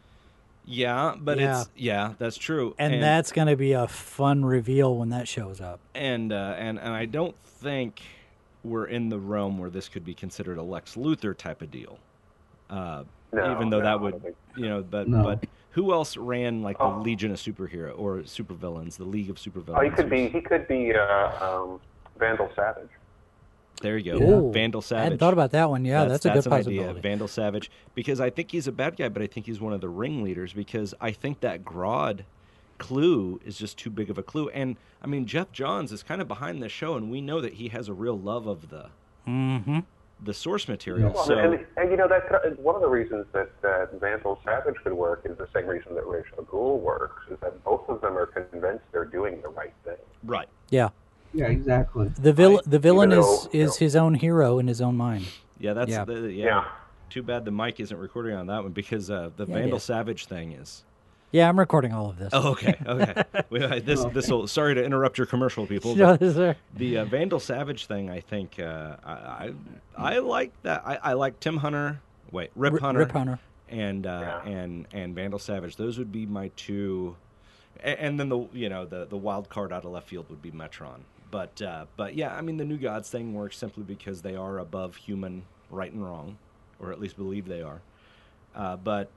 yeah, but Yeah. it's yeah, that's true, And, that's going to be a fun reveal when that shows up. and uh, and and I don't think we're in the realm where this could be considered a Lex Luthor type of deal. Uh, No, even though no, that I would, don't think you know, but No. but who else ran like the Oh. Legion of Superhero or Supervillains, the League of Supervillains? Oh, he could be. He could be uh, um, Vandal Savage. There you go, Ooh, Vandal I Savage. hadn't thought about that one. Yeah, that's, a good an possibility. idea, Vandal Savage, because I think he's a bad guy, but I think he's one of the ringleaders because I think that Grodd clue is just too big of a clue. And I mean, Jeff Johns is kind of behind this show, and we know that he has a real love of the Mm-hmm. the source material. Well, So and, and you know that could- one of the reasons that, that Vandal Savage could work is the same reason that Ra's al Ghul works, is that both of them are convinced they're doing the right thing. right. Yeah. Yeah, exactly. The, vil- the villain Even is, though, is you know- his own hero in his own mind. Yeah, that's Yeah. The, yeah. Yeah. Too bad the mic isn't recording on that one because uh, the Yeah, it Vandal is. Savage thing is. Yeah, I'm recording all of this. Oh, okay, okay. We- uh, this this will. Sorry to interrupt your commercial, people. No, But is there- the uh, Vandal Savage thing, I think, uh, I, I I like that. I, I like Tim Hunter. Wait, Rip Rip- Hunter. Rip Hunter. And uh, Yeah. and and Vandal Savage. Those would be my two. And, and then the you know the the wild card out of left field would be Metron. But uh, but yeah, I mean the New Gods thing works simply because they are above human right and wrong, or at least believe they are. Uh, but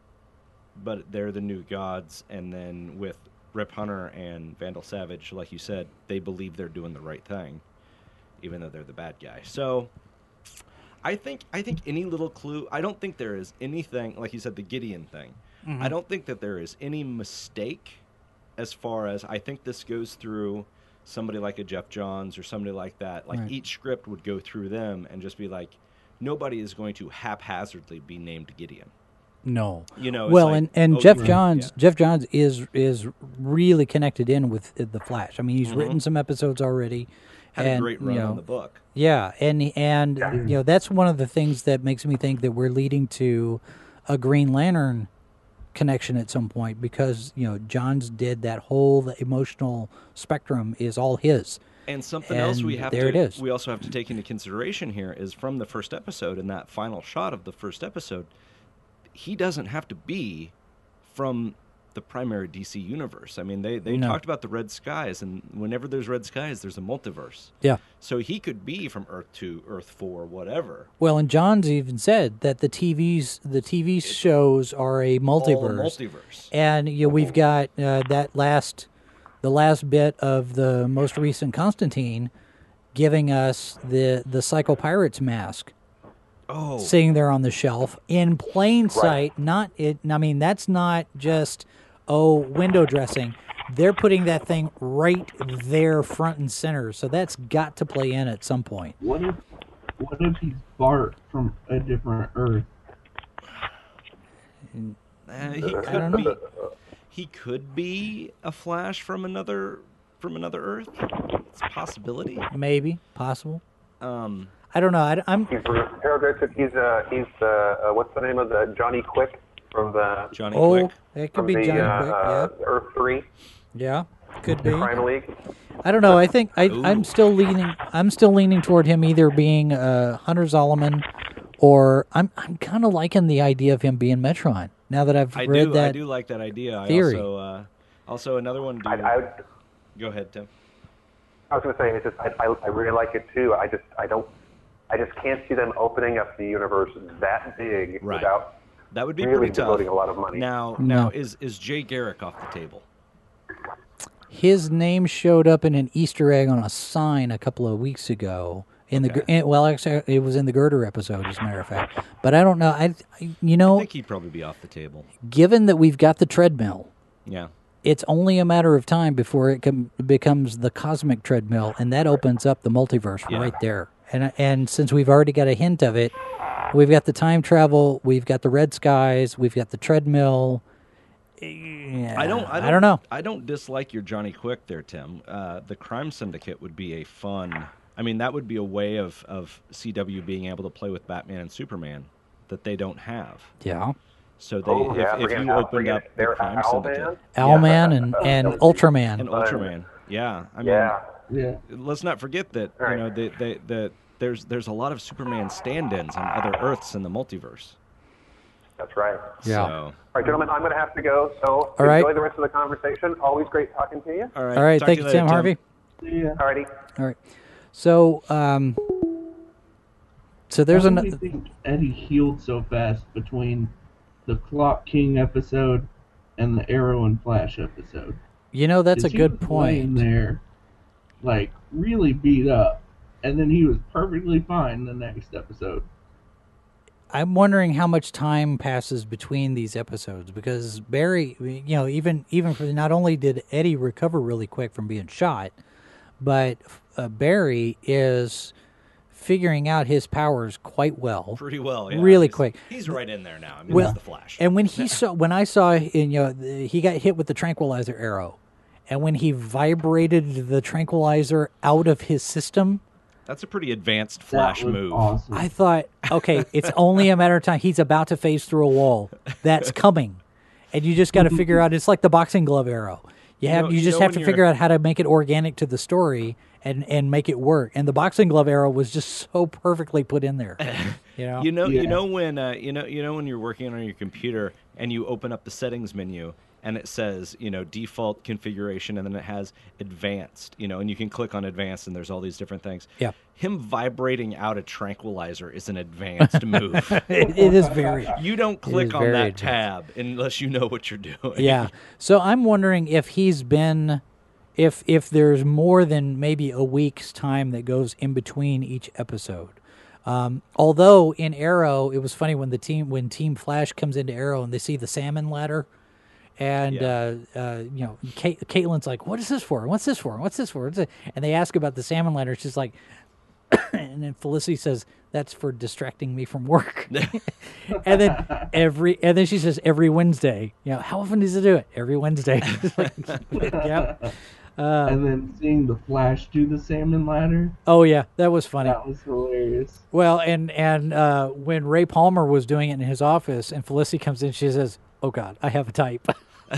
but they're the New Gods, and then with Rip Hunter and Vandal Savage, like you said, they believe they're doing the right thing, even though they're the bad guy. So I think I think any little clue. I don't think there is anything like you said the Gideon thing. I don't think that there is any mistake as far as I think this goes through somebody like a Jeff Johns or somebody like that. Like Right. each script would go through them and just be like, nobody is going to haphazardly be named Gideon. No. You know, it's Well, like, and, and oh, Jeff yeah, Johns, yeah. Jeff Johns is is really connected in with uh, the Flash. I mean, he's Mhm. written some episodes already. Had and, a great run you know, on the book. Yeah, and and you know that's one of the things that makes me think that we're leading to a Green Lantern connection at some point because you know Johns did that whole the emotional spectrum is all his. And something else we And have there to it is. we also have to take into consideration here is from the first episode, in that final shot of the first episode, he doesn't have to be from the primary D C universe. I mean, they, they No. talked about the red skies, and whenever there's red skies, there's a multiverse. Yeah. So he could be from Earth two, Earth four, whatever. Well, and Johns even said that the T Vs the T V shows are a multiverse. All multiverse. And you know, we've got uh, that last, the last bit of the most recent Constantine, giving us the the Psycho Pirates mask Oh, sitting there on the shelf in plain sight. Not it. I mean, that's not just oh window dressing. They're putting that thing right there, front and center. So that's got to play in at some point. What if what if he's Bart from a different Earth? uh, he don't could know. be. He could be a Flash from another from another Earth. It's a possibility. Maybe possible. Um, I don't know. I, I'm He's Harold Dixon, he's uh, he's uh, uh, what's the name of the Johnny Quick from the Johnny oh, Quick. it could from be the Johnny uh, Quick. uh, Earth three Yeah, yeah, could be. Crime League. I don't know. I think I, Ooh. I'm still leaning. I'm still leaning toward him either being uh, Hunter Zolomon, or I'm I'm kind of liking the idea of him being Metron Now that I've I read do. that I do like that idea. theory. I also, uh, also another one. Do, I, I, would, go ahead, Tim. I was going to say, it's just, I, I, I really like it too. I just, I don't, I just can't see them opening up the universe that big Right. without That would be really pretty tough. devoting a lot of money. Now, No. now is is Jay Garrick off the table? His name showed up in an Easter egg on a sign a couple of weeks ago. In the Okay. in, well, actually, it was in the Girder episode, as a matter of fact. But I don't know. I, I you I know, think he'd probably be off the table. given that we've got the treadmill, Yeah. it's only a matter of time before it com- becomes the cosmic treadmill, and that opens up the multiverse Yeah. right there. And and since we've already got a hint of it, we've got the time travel, we've got the red skies, we've got the treadmill. Yeah, I don't, I don't. I don't know. I don't dislike your Johnny Quick there, Tim. Uh, the Crime Syndicate would be a fun. I mean, that would be a way of, of C W being able to play with Batman and Superman that they don't have. Yeah, So they, Oh, if, yeah, if forget you Al- opened forget up the their Crime Owlman. Syndicate Owlman and Yeah. and That would be- Ultraman. and Ultraman, yeah, I mean, Yeah. Yeah. let's not forget that Right. you know the, the, the, there's there's a lot of Superman stand-ins on other Earths in the multiverse. That's right. Yeah. So, All right, gentlemen, I'm going to have to go. So All enjoy right. the rest of the conversation. Always great talking to you. all right. All right, talk thank to you, later, Tim Harvey. Yeah. All righty. All right, so um, so there's How do an you think Eddie healed so fast between the Clock King episode and the Arrow and Flash episode? you know that's a 'Cause he good was laying point. there, like really beat up, and then he was perfectly fine the next episode. I'm wondering how much time passes between these episodes because Barry, you know, even even for not only did Eddie recover really quick from being shot, but uh, Barry is figuring out his powers quite well. Pretty well, yeah. Really He's- quick. He's right in there now. I mean, Well, that's the Flash. And when he saw, when I saw, in, you know, the, he got hit with the tranquilizer arrow, and when he vibrated the tranquilizer out of his system, That's a pretty advanced Flash that was move. Awesome. I thought, okay, it's only a matter of time. He's about to phase through a wall. That's coming, and you just got to figure out. It's like the boxing glove arrow. You have know- you you just know have when to figure you're- out how to make it organic to the story and and make it work. And the boxing glove arrow was just so perfectly put in there. You know, You know, Yeah. you know when uh, you know, you know when you're working on your computer and you open up the settings menu and it says, you know, default configuration, and then it has advanced, you know, and you can click on advanced, and there's all these different things. Yeah. Him vibrating out a tranquilizer is an advanced move. it, it is very. You don't is click on very that advanced. tab unless you know what you're doing. Yeah. So I'm wondering if he's been, if if there's more than maybe a week's time that goes in between each episode. Um, although in Arrow, it was funny when the team when Team Flash comes into Arrow and they see the salmon ladder, and Yeah. uh, uh, you know, Kate, Caitlin's like, "What is this for? What's this for? What's this for?" What's it? And they ask about the salmon ladder. She's like, and then Felicity says, "That's for distracting me from work." And then every, and then she says, "Every Wednesday." You know, how often does it do it? Every Wednesday. It's like, yep. and then seeing the Flash do the salmon ladder, Oh yeah, that was funny. that was hilarious. Well, and and uh, when Ray Palmer was doing it in his office, and Felicity comes in, she says, "Oh God, I have a type."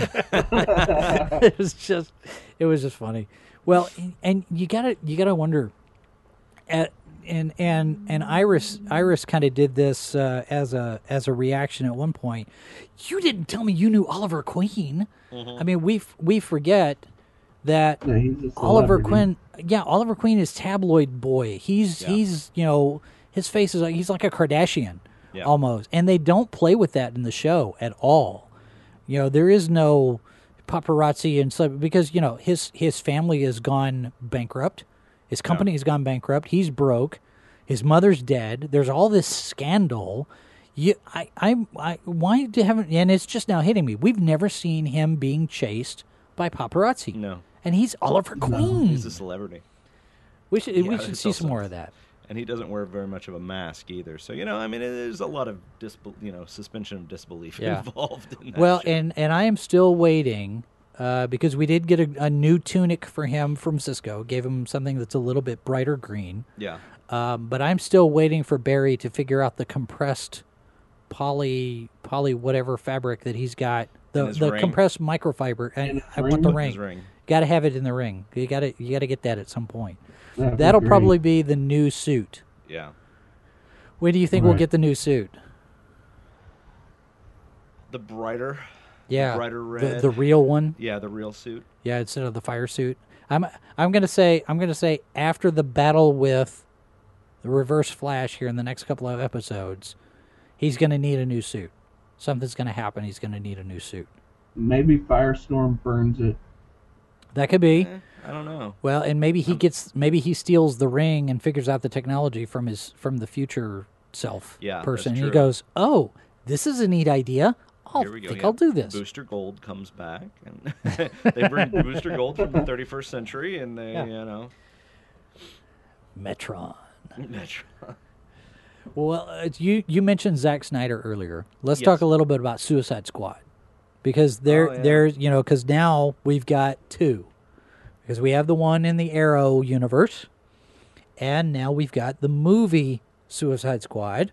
It was just, it was just funny. Well, and, and you gotta you gotta wonder, at and and and Iris Iris kind of did this uh, as a as a reaction at one point. You didn't tell me you knew Oliver Queen. I mean, we f- we forget that Yeah, he's a Oliver celebrity. Quinn, yeah, Oliver Queen is tabloid boy. He's Yeah. he's you know his face is like he's like a Kardashian Yeah. almost, and they don't play with that in the show at all. You know, there is no paparazzi and stuff because you know his his family has gone bankrupt, his company has gone bankrupt. He's broke, his mother's dead. There's all this scandal. You, I, I, I, why do haven't? And it's just now hitting me. We've never seen him being chased by paparazzi. No. And he's Oliver Queen. He's a celebrity. We should we Yeah, should it's see also- some more of that. And he doesn't wear very much of a mask either. So, you know, I mean, there's a lot of, disbel- you know, suspension of disbelief Yeah. involved in that. Well, show. and and I am still waiting uh, because we did get a, a new tunic for him from Cisco. Gave him something that's a little bit brighter green. Yeah. Um, but I'm still waiting for Barry to figure out the compressed poly poly whatever fabric that he's got. The In his the ring? compressed microfiber. And his I want the ring? ring. His ring. Got to have it in the ring. You got to you got to get that at some point. That'd be That'll great. probably be the new suit. Yeah. When do you think we'll Right. get the new suit? the brighter, Yeah, the brighter the, red. the real one. Yeah, the real suit. Yeah, instead of the fire suit. I'm I'm gonna say I'm gonna say after the battle with the Reverse Flash here in the next couple of episodes, he's gonna need a new suit. Something's gonna happen. He's gonna need a new suit. Maybe Firestorm burns it. That could be. Eh, I don't know. Well, and maybe he gets maybe he steals the ring and figures out the technology from his from the future self Yeah, person. that's And he true. goes, "Oh, this is a neat idea. I Here we go. think yeah. I'll do this." Booster Gold comes back, and they bring Booster Gold from the thirty-first century, and they, Yeah. you know, Metron. Metro. Well, uh, you you mentioned Zack Snyder earlier. Let's Yes. talk a little bit about Suicide Squad, because there Oh, yeah. there's you know because now we've got two, because we have the one in the Arrow universe, and now we've got the movie Suicide Squad,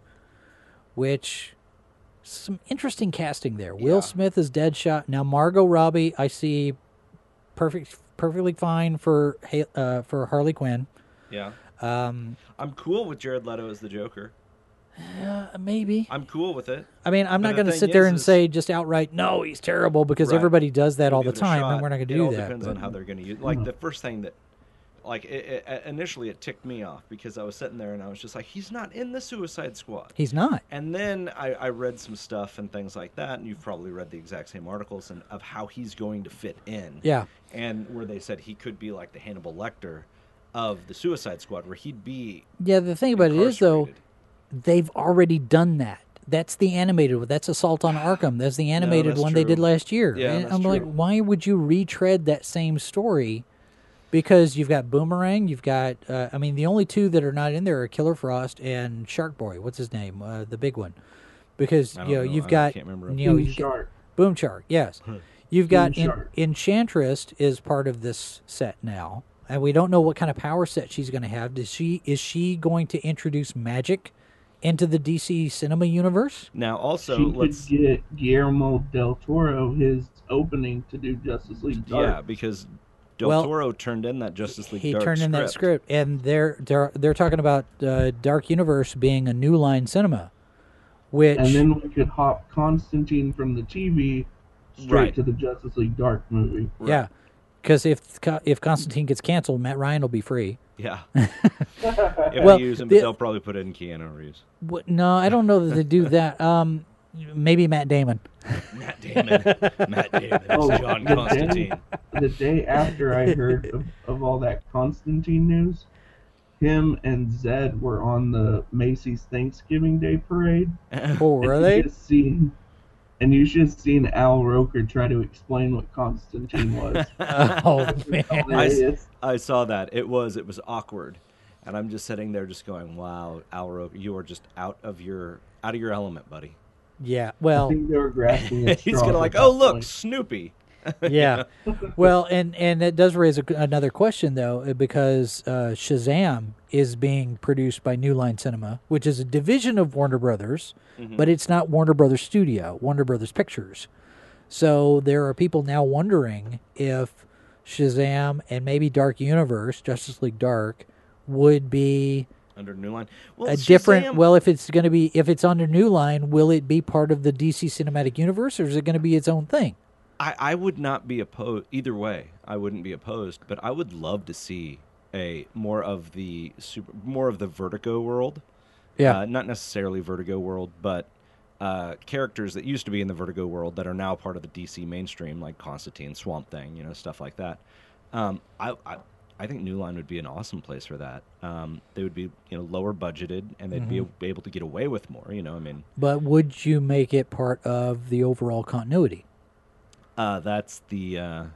which some interesting casting there. Yeah. Will Smith is Deadshot. Now Margot Robbie, I see perfect perfectly fine for Ha- uh, for Harley Quinn. Yeah. Um, I'm cool with Jared Leto as the Joker. uh, maybe. I'm cool with it. I mean, I'm But not the going to thing sit there is- and is- say just outright, no, he's terrible, because Right. everybody does that We'll all the give it a time, shot. and we're not going to It do all that. depends but- on how they're going to use. Like the first thing that, like it, it, initially, it ticked me off because I was sitting there and I was just like, he's not in the Suicide Squad. He's not. And then I, I read some stuff and things like that, and you've probably read the exact same articles and of how he's going to fit in. Yeah. And where they said he could be like the Hannibal Lecter of the Suicide Squad, where he'd be Yeah, the thing about it is, though, incarcerated. they've already done that. That's the animated one. That's Assault on Arkham. That's the animated that's one they did true. last year. Yeah, and that's I'm like, true. why would you retread that same story? Because you've got Boomerang, you've got, uh, I mean, the only two that are not in there are Killer Frost and Shark Boy. What's his name? Uh, the big one. Because, I don't you know, know. you've I got, can't remember. you know, Boom you've got- Shark. Boom Shark, yes. You've got Boom en- Shark. Enchantress is part of this set now, and we don't know what kind of power set she's going to have. Does she is she going to introduce magic into the D C cinema universe? Now, also, she let's could get Guillermo del Toro his opening to do Justice League Dark. yeah, because Del Well, Toro turned in that Justice League He Dark turned in script. that script, and they're they're they're talking about uh, Dark Universe being a New Line Cinema, which And then we could hop Constantine from the T V straight Right. to the Justice League Dark movie. yeah, because if Co- if Constantine gets canceled, Matt Ryan will be free. Yeah. if Well, they use him, the- but they'll probably put in Keanu Reeves. What, no, I don't know that they do that. Um, maybe Matt Damon. Matt Damon. Matt Damon is Oh, John the Constantine. day, the day after I heard of, of all that Constantine news, him and Zed were on the Macy's Thanksgiving Day parade. Oh, were And they? you just seen, and you should have seen Al Roker try to explain what Constantine was. Oh man. Hilarious. I saw that. It was it was awkward. And I'm just sitting there just going, wow, Al Roker, you are just out of your out of your element, buddy. Yeah. I Well, think they were grasping at He's straws gonna at like, that oh look, point. Snoopy. yeah. Well, and and it does raise a, another question though, uh, because uh, Shazam is being produced by New Line Cinema, which is a division of Warner Brothers, but it's not Warner Brothers Studio, Warner Brothers Pictures. So there are people now wondering if Shazam and maybe Dark Universe, Justice League Dark, would be Under New Line. Well, a different. Shazam- Well, if it's going to be, if it's under New Line, will it be part of the D C Cinematic Universe, or is it going to be its own thing? I, I would not be opposed either way. I wouldn't be opposed, but I would love to see a more of the super, more of the Vertigo world. Yeah. Uh, not necessarily Vertigo world, but uh, characters that used to be in the Vertigo world that are now part of the D C mainstream, like Constantine, Swamp Thing, you know, stuff like that. Um, I, I I think New Line would be an awesome place for that. Um, they would be, you know, lower budgeted, and they'd Mm-hmm. be able to get away with more. You know, I mean, But would you make it part of the overall continuity? uh, that's the. Uh,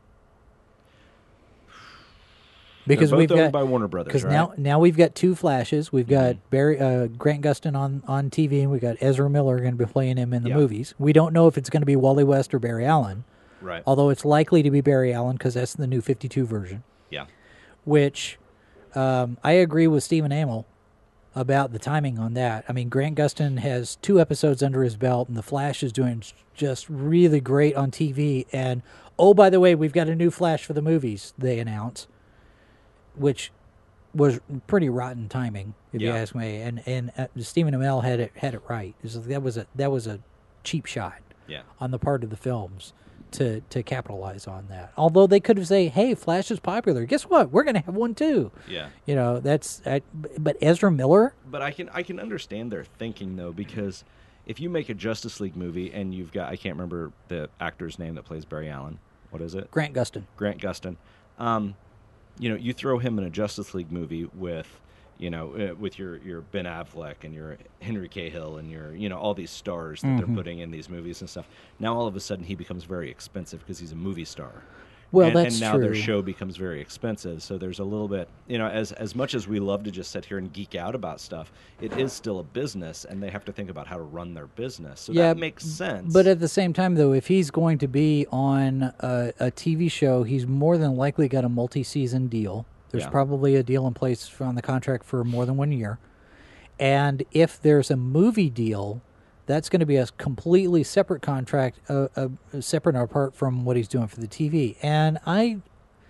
Because they're both we've owned got by Warner Brothers, because right? now now we've got two Flashes. We've got Barry uh, Grant Gustin on, on T V, and we've got Ezra Miller going to be playing him in the Yeah. movies. We don't know if it's going to be Wally West or Barry Allen, Right. although it's likely to be Barry Allen because that's the new fifty-two version. Yeah. Which um, I agree with Stephen Amell about the timing on that. I mean, Grant Gustin has two episodes under his belt, and The Flash is doing just really great on T V. And, oh, by the way, we've got a new Flash for the movies, they announce, which was pretty rotten timing, if you Yeah. ask me. And and uh, Stephen Amell had it had it right. It was- that was a that was a cheap shot. Yeah. on the part of the films to to capitalize on that. Although they could have said, "Hey, Flash is popular. Guess what? We're going to have one too." Yeah. You know, that's I, but Ezra Miller. But I can I can understand their thinking though, because if you make a Justice League movie and you've got, I can't remember the actor's name that plays Barry Allen. What is it? Grant Gustin. Grant Gustin. Um, you know, you throw him in a Justice League movie with, you know, uh, with your, your Ben Affleck and your Henry Cavill and your, you know, all these stars that Mm-hmm. they're putting in these movies and stuff. Now all of a sudden he becomes very expensive because he's a movie star. Well, and, that's and now true. their show becomes very expensive. So there's a little bit, you know, as as much as we love to just sit here and geek out about stuff, it is still a business, and they have to think about how to run their business. So Yeah, that makes sense. But at the same time, though, if he's going to be on a, a T V show, he's more than likely got a multi-season deal. There's Yeah. probably a deal in place on the contract for more than one year. And if there's a movie deal, that's going to be a completely separate contract, uh, uh, separate and apart from what he's doing for the T V. And I,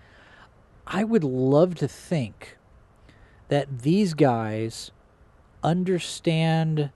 I would love to think that these guys understand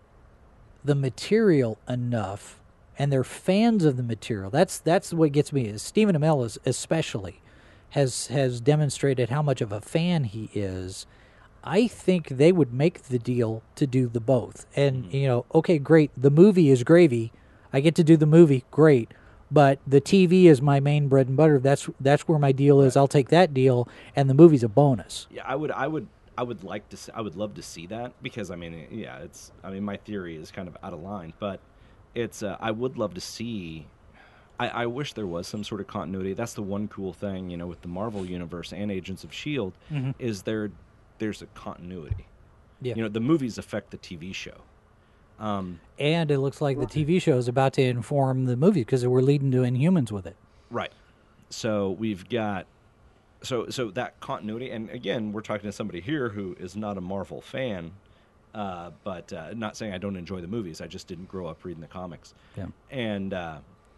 the material enough, and they're fans of the material. That's that's what gets me. Is Stephen Amell is especially has has demonstrated how much of a fan he is. I think they would make the deal to do the both. And Mm-hmm. you know, okay, great. The movie is gravy. I get to do the movie, great. But the T V is my main bread and butter. That's that's where my deal is. I'll take that deal, and the movie's a bonus. Yeah, I would, I would, I would like to. See, I would love to see that because I mean, yeah, it's. I mean, my theory is kind of out of line, but it's. Uh, I would love to see. I, I wish there was some sort of continuity. That's the one cool thing, you know, with the Marvel universe and Agents of Shield, Mhm. is there. There's a continuity. Yeah. You know, the movies affect the T V show. Um, And it looks like the T V show is about to inform the movie because we're leading to Inhumans with it. Right. So we've got so so that continuity, and again, we're talking to somebody here who is not a Marvel fan, uh, but uh, not saying I don't enjoy the movies. I just didn't grow up reading the comics. Yeah. And uh,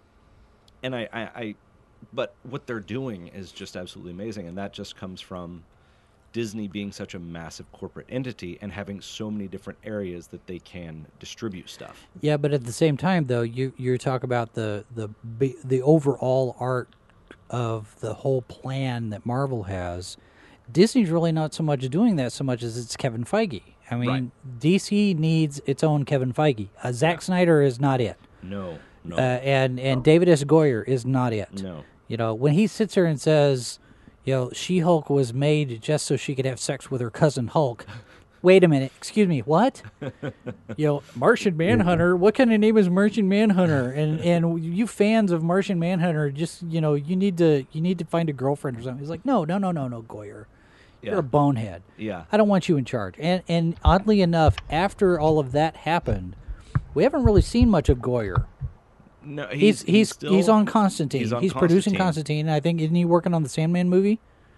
and I, I, I but what they're doing is just absolutely amazing, and that just comes from Disney being such a massive corporate entity and having so many different areas that they can distribute stuff. Yeah, but at the same time, though, you you talk about the the bi- the overall art of the whole plan that Marvel has. Disney's really not so much doing that so much as it's Kevin Feige. I mean, Right. D C needs its own Kevin Feige. Uh, Zack Snyder is not it, No, no, uh, and and David S. Goyer is not it. no. You know, when he sits there and says, you know, She-Hulk was made just so she could have sex with her cousin Hulk. Wait a minute, excuse me, what? You know, Martian Manhunter, what kind of name is Martian Manhunter? And and you fans of Martian Manhunter, just, you know, you need to you need to find a girlfriend or something. He's like, no, no, no, no, no, Goyer. You're Yeah. a bonehead. Yeah. I don't want you in charge. And and oddly enough, after all of that happened, we haven't really seen much of Goyer. No, He's he's still- he's on Constantine. he's He's, on producing Constantine. Constantine. I think isn't he working on the Sandman movie,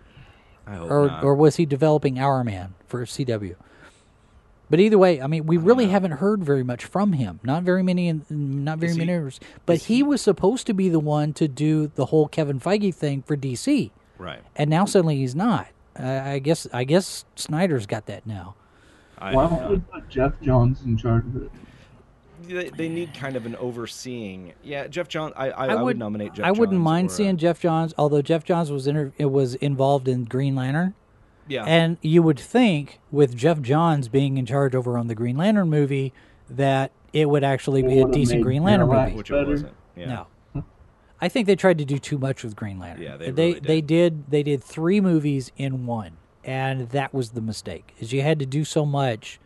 I hope or not. or was he developing Our Man for C W? But either way, I mean, we really know. haven't heard very much from him. Not very many, in- not very Is many. he- hours. But is he he- was supposed to be the one to do the whole Kevin Feige thing for D C, right. and now suddenly he's not. Uh, I guess I guess Snyder's got that now. I, Why don't we put Jeff Johns in charge of it? they, they need kind of an overseeing. Yeah, Jeff Johns. I, I, I, would, would nominate Jeff. I wouldn't Johns mind or, uh, seeing Jeff Johns, although Jeff Johns was inter- it was involved in Green Lantern. Yeah, And you would think, with Jeff Johns being in charge over on the Green Lantern movie, that it would actually be a Would've decent made Green Lantern Parallax movie. which better. it wasn't. Yeah. No, I think they tried to do too much with Green Lantern. Yeah, they they really they did they did three movies in one, and that was the mistake. Is you had to do so much.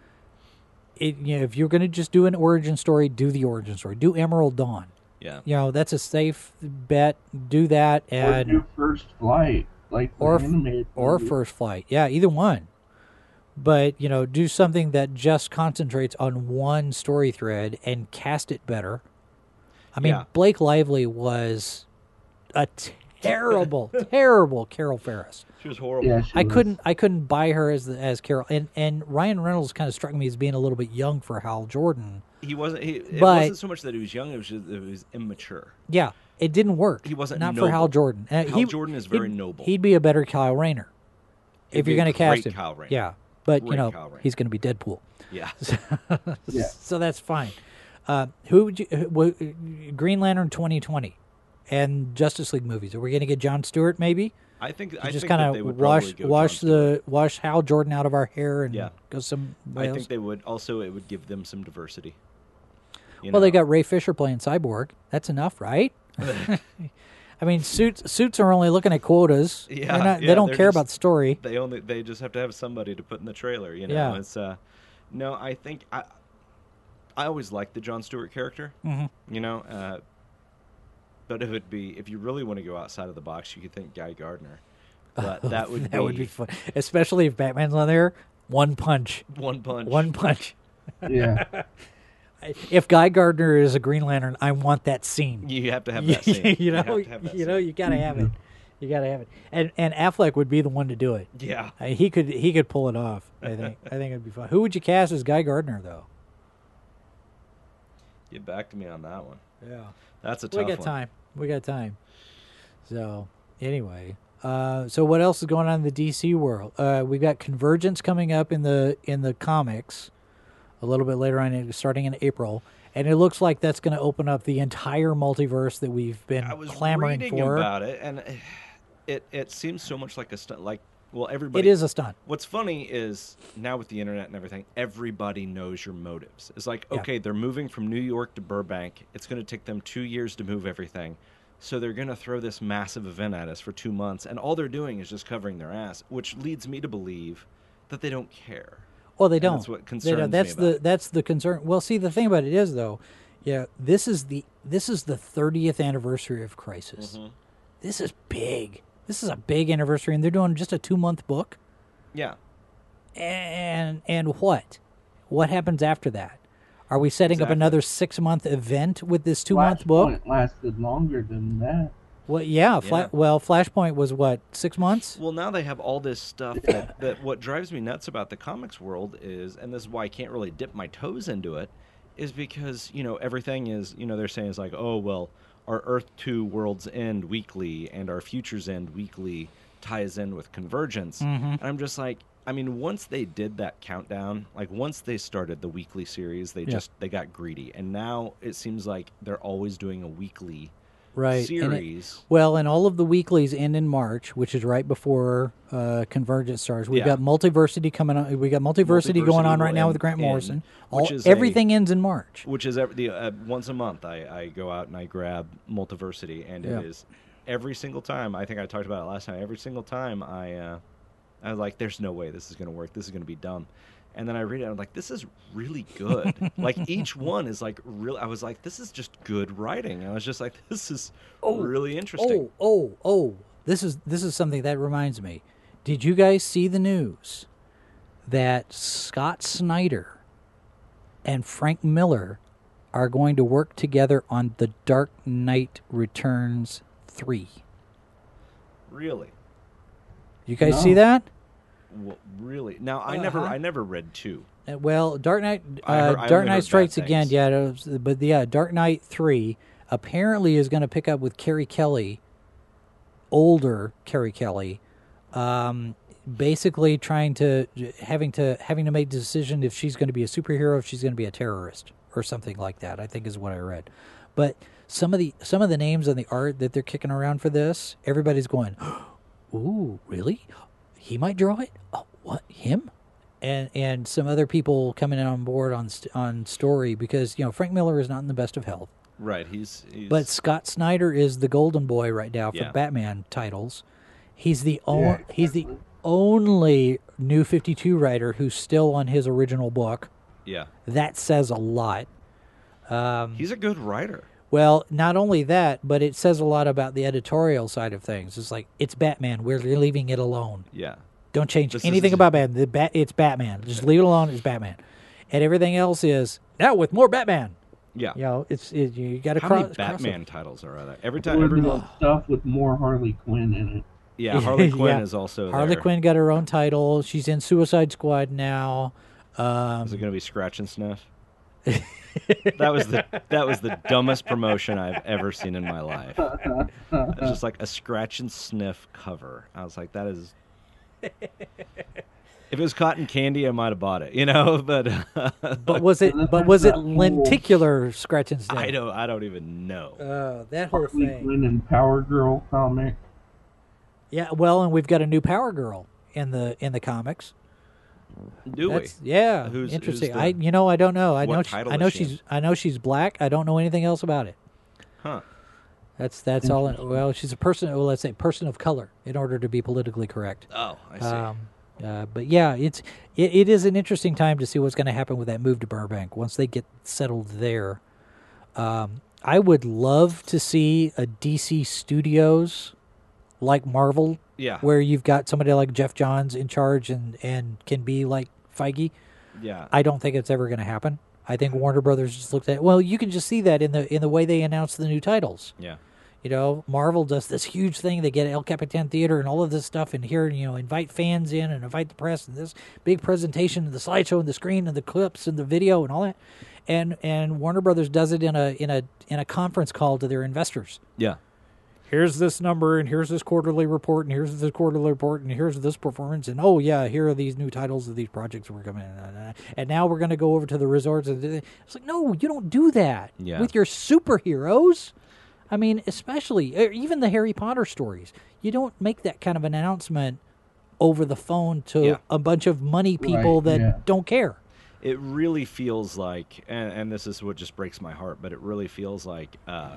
It, you know, if you're going to just do an origin story, do the origin story. Do Emerald Dawn. Yeah. You know, that's a safe bet. Do that, Or and do First Flight, like the or animated or movie. First Flight. Yeah, either one. But, you know, do something that just concentrates on one story thread and cast it better. I mean, Yeah. Blake Lively was a terrible, terrible Carol Ferris. She was horrible. Yeah, she I was. couldn't I couldn't buy her as the, as Carol, and and Ryan Reynolds kind of struck me as being a little bit young for Hal Jordan. He wasn't. He, it But- wasn't so much that he was young; it was just, it was immature. Yeah, it didn't work. He wasn't not for Hal noble. Jordan. Uh, Hal Jordan is very he'd- noble. He'd be a better Kyle Rayner He'd if be you're a going to cast great him. Kyle Rayner. Yeah, but you Great know Kyle Rayner. he's going to be Deadpool. Yeah. Yeah. So that's fine. Uh, who would you? Uh, w- Green Lantern twenty twenty, and Justice League movies. Are we going to get John Stewart? Maybe. I think You I just think kind that they of would wash probably go wash Jon Stewart. the wash Hal Jordan out of our hair and Yeah. go some. I else. think they would also. It would give them some diversity. You Well, they know? got Ray Fisher playing Cyborg. That's enough, right? I mean, suits suits are only looking at quotas. Yeah, They're not, yeah, they don't they're care just- about the story. They only they just have to have somebody to put in the trailer. You know, Yeah. it's uh, no. I think I I always liked the Jon Stewart character. Mhm. You know, uh, but if it be if you really want to go outside of the box, you could think Guy Gardner. But that would that be, would be fun, especially if Batman's on there. One punch, one punch. one punch. Yeah. If Guy Gardner is a Green Lantern, I want that scene. You have to have that scene. you know, have to have that you know, scene. you gotta have it. You gotta have it. And and Affleck would be the one to do it. Yeah. Uh, he could he could pull it off. I think I think it'd be fun. Who would you cast as Guy Gardner though? Get back to me on that one. Yeah. That's a We tough got one. time. We got time. So anyway, uh, so what else is going on in the D C world? Uh, we got Convergence coming up in the in the comics a little bit later on, starting in April, and it looks like that's going to open up the entire multiverse that we've been I was clamoring reading for. about it, and it it seems so much like a stunt. Like, well, everybody. It is a stunt. What's funny is now with the internet and everything, everybody knows your motives. It's like, Yeah. okay, they're moving from New York to Burbank. It's going to take them two years to move everything. So they're going to throw this massive event at us for two months. And all they're doing is just covering their ass, which leads me to believe that they don't care. Well, they And don't. that's what They concerns don't. That's me about the it. that's the concern. Well, see, the thing about it is though, yeah, this is the this is the thirtieth anniversary of Crisis. Mm-hmm. This is big. This is a big anniversary, and they're doing just a two month book. Yeah. And and what? What happens after that? Are we setting up Exactly. another six month event with this two month book? Flashpoint lasted longer than that. Well, yeah. Fla- Yeah. Well, Flashpoint was what, six months? Well, now they have all this stuff that, that what drives me nuts about the comics world is, and this is why I can't really dip my toes into it, is because, you know, everything is, you know, they're saying is like, oh, well, our Earth two worlds end weekly and our futures end weekly ties in with Convergence. Mhm. And I'm just like, I mean, once they did that countdown, like once they started the weekly series, they Yeah. just, they got greedy. And now it seems like they're always doing a weekly Right. and it- series. well, and all of the weeklies end in March, which is right before uh, Convergence starts. We've Yeah. got Multiversity coming on. We got Multiversity, going Multiversity on right will now with end Grant in- Morrison. which All, is a- everything ends in March. Which is every, the, uh, once a month I, I go out and I grab Multiversity, and Yeah. it is every single time. I think I talked about it last time. Every single time I, uh, I was like, "There's no way this is going to work. This is going to be dumb." And then I read it, and I'm like, "This is really good." Like each one is like real. I was like, "This is just good writing." I was just like, "This is really interesting." Oh, oh, oh! This is this is something that reminds me. Did you guys see the news that Scott Snyder and Frank Miller are going to work together on The Dark Knight Returns three? Really, You guys No. see that? well, really. Now I never, Uh-huh. I never read two. Uh, Well, Dark Knight, I uh, heard- I Dark only Knight heard Strikes bad Again. things. Yeah, it was, but yeah, Dark Knight three apparently is going to pick up with Carrie Kelly, older Carrie Kelly, um, basically trying to having to having to make the decision if she's going to be a superhero, if she's going to be a terrorist, or something like that. I think is what I read. But some of the some of the names on the art that they're kicking around for this, everybody's going, "Ooh, really? He might draw it? Oh, what, him?" And and some other people coming on board on st- on story because you know Frank Miller is not in the best of health, Right. He's, he's but Scott Snyder is the golden boy right now for Yeah. Batman titles. He's the Yeah, only he's the exactly. only New fifty-two writer who's still on his original book. yeah. That says a lot. Um, He's a good writer. well, not only that, but it says a lot about the editorial side of things. It's like it's Batman. We're leaving it alone. Yeah. Don't change This anything is- about Batman. The bat, it's Batman. Just leave it alone. It's Batman, and everything else is now with more Batman. Yeah. You know, it's it, you got to How cross. many Batman titles are there? Every time, We're every doing stuff with more Harley Quinn in it. yeah, Harley Quinn Yeah. is also Harley there. Quinn got her own title. She's in Suicide Squad now. Um, Is it going to be Scratch and Sniff? that was the that was the dumbest promotion I've ever seen in my life. It's just like a Scratch and Sniff cover. I was like, that is If it was cotton candy, I might have bought it, you know. But But was it? But was it lenticular scratch and sniff? I don't. I don't even know. Uh, that whole Harley thing. Quinn and Power Girl comic. Yeah. Well, and we've got a new Power Girl in the in the comics. Do That's, we? yeah, Who's- interesting. who's the- I, you know, I don't know. I What know, she, title I know is she in? she's, I know she's black. I don't know anything else about it. Huh. That's that's all. Well, she's a person. Well, let's say person of color, in order to be politically correct. Oh, I see. Um, uh, but yeah, it's it, it is an interesting time to see what's going to happen with that move to Burbank once they get settled there. Um, I would love to see a D C Studios like Marvel, Yeah. where you've got somebody like Jeff Johns in charge and and can be like Feige. Yeah. I don't think it's ever going to happen. I think Warner Brothers just looked at, well, you can just see that in the in the way they announce the new titles. Yeah. You know, Marvel does this huge thing. They get El Capitan Theater and all of this stuff in here, and, you know, invite fans in and invite the press and this big presentation and the slideshow and the screen and the clips and the video and all that. And and Warner Brothers does it in a in a in a conference call to their investors. Yeah. Here's this number, and here's this quarterly report, and here's this quarterly report, and here's this performance, and oh yeah, here are these new titles of these projects we're coming in, and now we're going to go over to the resorts. And it's like, no, you don't do that Yeah. with your superheroes. I mean, especially or even the Harry Potter stories. You don't make that kind of an announcement over the phone to Yeah. a bunch of money people Right, that yeah. don't care. It really feels like, and, and this is what just breaks my heart, but it really feels like uh,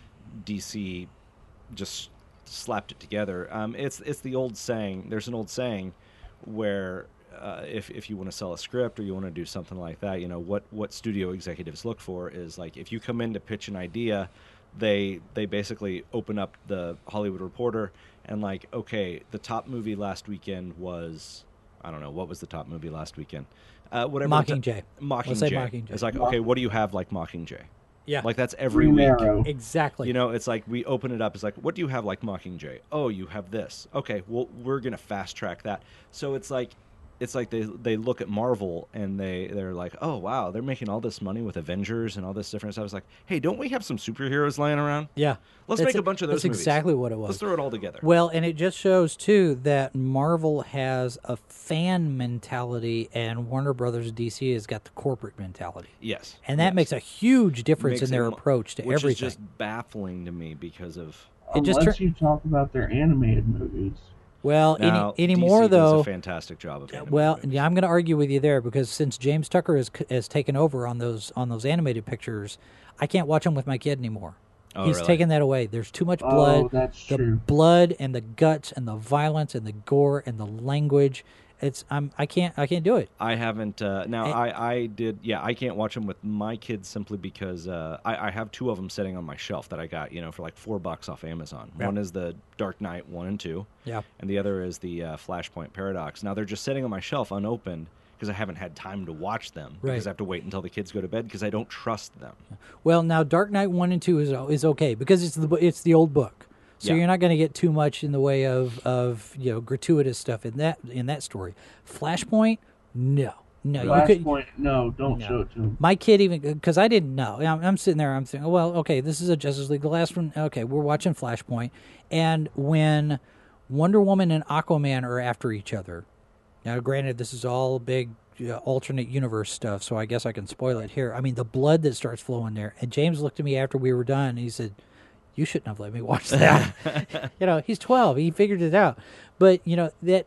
D C just slapped it together. Um, it's it's the old saying. There's an old saying where uh, if if you want to sell a script or you want to do something like that, you know what what studio executives look for is like if you come in to pitch an idea, they they basically open up the Hollywood Reporter and like, okay, the top movie last weekend was, I don't know, what was the top movie last weekend? Uh, whatever. the t- Mockingjay. Mockingjay. Let's say Mockingjay. It's like, okay, what do you have like Mockingjay? Yeah, Like that's every Green week. Arrow. exactly. You know, it's like we open it up. It's like, what do you have like Mockingjay? Oh, you have this. Okay, well, we're gonna fast track that. So it's like, it's like they they look at Marvel and they they're like, oh wow, they're making all this money with Avengers and all this different stuff. It's like, hey, don't we have some superheroes laying around? yeah, Let's That's make a it. bunch of those That's movies. exactly what it was. Let's throw it all together. Well, and it just shows too that Marvel has a fan mentality, and Warner Brothers D C has got the corporate mentality, Yes, and that yes. makes a huge difference Makes in their it mo- approach to which everything. is just baffling to me because of It just Unless tur- you talk about their animated movies. well, now any, D C anymore does though. a fantastic job of animated Well, movies. yeah, I'm going to argue with you there because since James Tucker has has taken over on those on those animated pictures, I can't watch them with my kid anymore. Oh, He's really? taken that away. There's too much blood. Oh, that's the true. blood and the guts and the violence and the gore and the language. It's I'm I can't I can't do it. I haven't. Uh, now, Eh. I, I did. Yeah, I can't watch them with my kids simply because uh, I, I have two of them sitting on my shelf that I got, you know, for like four bucks off Amazon. Yeah. One is the Dark Knight one and two, Yeah. and the other is the uh, Flashpoint Paradox. Now they're just sitting on my shelf unopened because I haven't had time to watch them Right. because I have to wait until the kids go to bed because I don't trust them. Well, now Dark Knight one and two is is okay because it's the bo- it's the old book, so Yeah. you're not going to get too much in the way of, of you know gratuitous stuff in that in that story. Flashpoint, no, no, you could. Flashpoint, no, don't No. show it to him. My kid even because I didn't know. I'm, I'm sitting there. I'm thinking, well, okay, this is a Justice League. The last one, okay, we're watching Flashpoint, and when Wonder Woman and Aquaman are after each other. Now, granted, this is all big uh, alternate universe stuff, so I guess I can spoil it here. I mean, the blood that starts flowing there. And James looked at me after we were done, and he said, "You shouldn't have let me watch that." You know, he's twelve. He figured it out. But you know that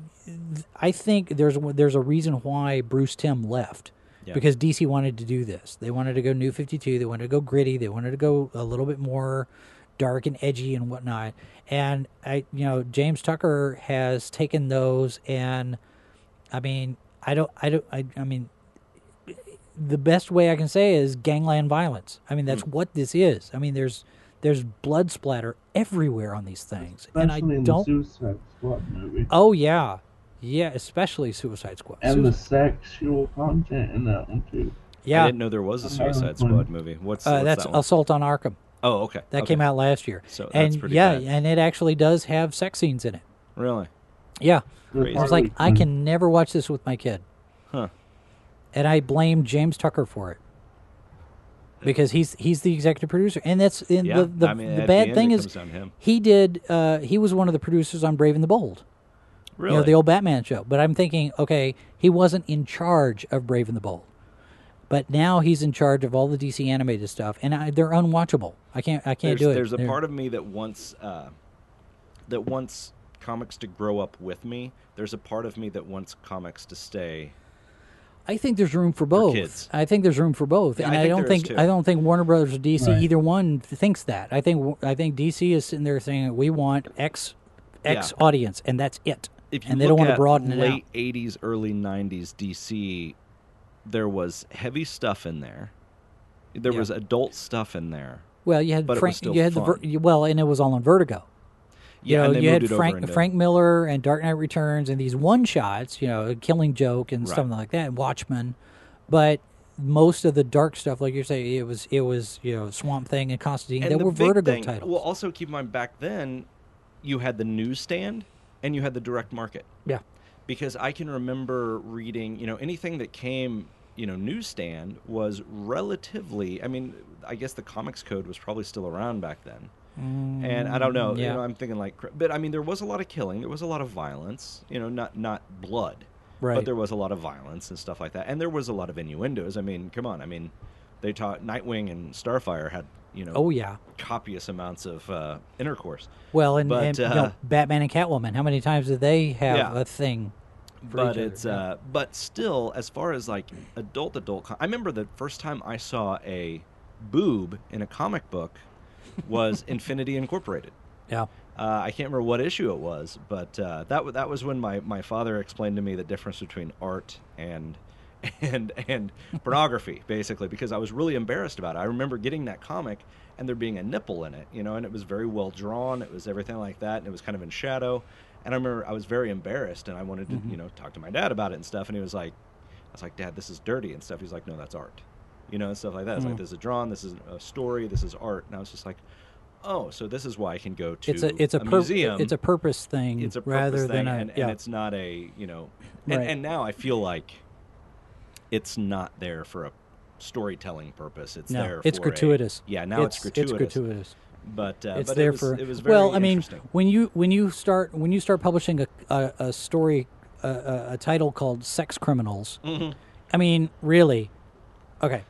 I think there's there's a reason why Bruce Timm left. Yeah. Because D C wanted to do this. They wanted to go New fifty-two. They wanted to go gritty. They wanted to go a little bit more dark and edgy and whatnot. And I, you know, James Tucker has taken those, and I mean, I don't, I don't, I, I mean, the best way I can say is gangland violence. I mean, that's what this is. I mean, there's there's blood splatter everywhere on these things, and I Especially in don't. the Suicide Squad movie. Oh yeah, yeah, especially Suicide Squad. And the Suicide- sexual content in that one, too. I yeah, didn't know there was a Uh, Suicide Squad movie. What's, uh, what's that's that one? Assault on Arkham. Oh, okay. That okay. came out last year. So that's and pretty yeah, bad. and it actually does have sex scenes in it. Really? Yeah. Crazy. I was like, I can never watch this with my kid. Huh. And I blame James Tucker for it. Because he's he's the executive producer. And that's and Yeah, the the, I mean, the at bad the end, thing it is comes down to him. he did uh, he was one of the producers on Brave and the Bold. You know, Really? the old Batman show. But I'm thinking, okay, he wasn't in charge of Brave and the Bold. But now he's in charge of all the D C animated stuff, and I, they're unwatchable. I can't I can't there's, do it. There's a They're- part of me that wants uh, that wants comics to grow up with me. There's a part of me that wants comics to stay. I think there's room for both. kids. I think there's room for both, Yeah, and I I, think don't there is think too. I don't think Warner Brothers or D C Right. either one thinks that. I think I think D C is sitting there saying we want X X Yeah. audience, and that's it. If you and they look don't want to at broaden it late out. eighties, early nineties D C, there was heavy stuff in there. There Yeah. was adult stuff in there. Well, you had but it was Frank. still You had the fun. Ver, you- well, and it was all on Vertigo. You Yeah, know, and they you moved had it over Frank into- Frank Miller and Dark Knight Returns and these one shots. You know, Killing Joke and Right. something like that, and Watchmen. But most of the dark stuff, like you're saying, it was it was you know Swamp Thing and Constantine. And They the were big Vertigo thing, titles. Well, also keep in mind back then, you had the newsstand and you had the direct market. yeah. Because I can remember reading, you know, anything that came, you know, newsstand was relatively. I mean, I guess the comics code was probably still around back then. And I don't know, you yeah. know, I'm thinking like, but I mean, there was a lot of killing, there was a lot of violence, you know, not not blood, Right. but there was a lot of violence and stuff like that, and there was a lot of innuendos. I mean, come on, I mean, they taught Nightwing and Starfire had, you know, Oh yeah. copious amounts of uh, intercourse. Well, and, But, and you uh, know, Batman and Catwoman. How many times did they have Yeah. a thing? for But each other? it's Yeah. uh, but still, as far as like adult adult, com- I remember the first time I saw a boob in a comic book was Infinity Incorporated. yeah. Uh, I can't remember what issue it was, but uh, that w- that was when my, my father explained to me the difference between art and and and pornography, basically, because I was really embarrassed about it. I remember getting that comic and there being a nipple in it, you know, and it was very well drawn. It was everything like that, and it was kind of in shadow. And I remember I was very embarrassed, and I wanted to, you know, talk to my dad about it and stuff. And he was like, I was like, Dad, this is dirty and stuff. He's like, no, that's art, you know, and stuff like that. It's like, this is drawn, this is a story, this is art. And I was just like, oh, so this is why I can go to It's a it's a, a pur- museum. It's a purpose thing. It's a purpose rather thing, than a and, yeah. and it's not a, you know, and, Right. and now I feel like it's not there for a storytelling purpose. It's no, there it's for gratuitous. A, yeah, now it's, gratuitous. It's gratuitous. But, uh, It's but there it was, for it was very well. I mean, interesting. when you when you start when you start publishing a a, a story a, a, a title called Sex Criminals, Mm-hmm. I mean, really, okay.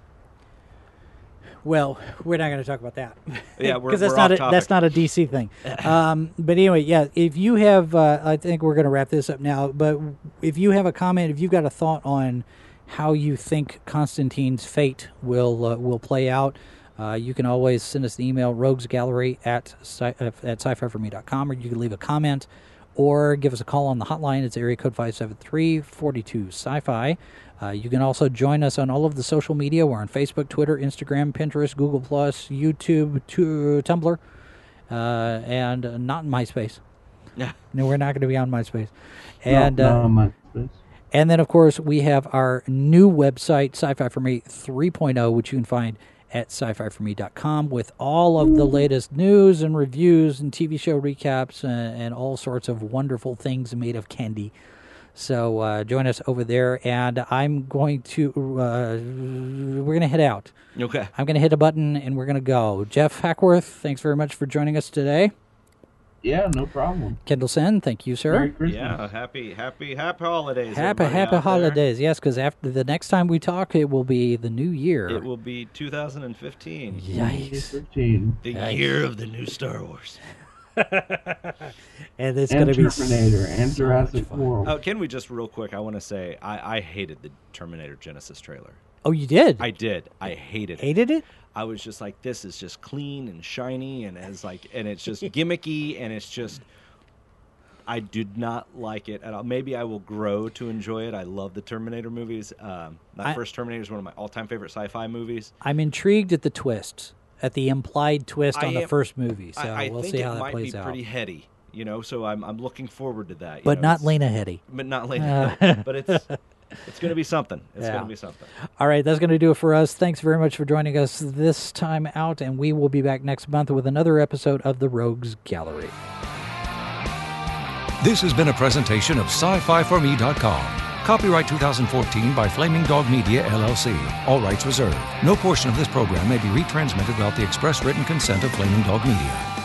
Well, we're not going to talk about that. Yeah, we're- because that's we're not off a, that's topic. not a D C thing. um, but anyway, yeah. If you have, uh, I think we're going to wrap this up now. But if you have a comment, if you've got a thought on how you think Constantine's fate will uh, will play out, uh, you can always send us an email, roguesgallery at sci- uh, at sci fi for me dot com, or you can leave a comment or give us a call on the hotline. It's area code five seven three, four two sci-fi. Uh, you can also join us on all of the social media. We're on Facebook, Twitter, Instagram, Pinterest, Google+, YouTube, tu- Tumblr, uh, and uh, not in MySpace. Yeah. No, we're not going to be on MySpace. And no, uh, no, my space. and then, of course, we have our new website, Sci-Fi For Me three point oh, which you can find at sci fi for me dot com with all of the latest news and reviews and T V show recaps and, and all sorts of wonderful things made of candy. So uh, join us over there, and I'm going to, uh, we're going to head out. Okay. I'm going to hit a button, and we're going to go. Jeff Hackworth, thanks very much for joining us today. Yeah, no problem. Kendall Sen, thank you, sir. Merry Christmas. Yeah, happy, happy, happy holidays. Happy, everybody happy out there. holidays. Yes, because after the next time we talk, it will be the new year. It will be two thousand fifteen. Yikes. fifteen. The Yikes. year of the new Star Wars. And it's going And to be Terminator and so Jurassic much fun. World. Oh, can we just real quick? I want to say I, I hated the Terminator Genesis trailer. Oh, you did? I did. I hated it. hated it? I was just like, this is just clean and shiny, and as like, and it's just gimmicky, and it's just. I did not like it at all. Maybe I will grow to enjoy it. I love the Terminator movies. Um, that I- first Terminator is one of my all-time favorite sci-fi movies. I'm intrigued at the twist, at the implied twist I on the am- first movie. So I, I we'll think see it how that might plays be out. pretty heady, you know. So I'm I'm looking forward to that. you But know, not it's- Lena Headey. But not Lena. but it's it's going to be something. It's Yeah. going to be something. All right, that's going to do it for us. Thanks very much for joining us this time out, and we will be back next month with another episode of the Rogues Gallery. This has been a presentation of sci fi for me dot com. Copyright two thousand fourteen by Flaming Dog Media, L L C. All rights reserved. No portion of this program may be retransmitted without the express written consent of Flaming Dog Media.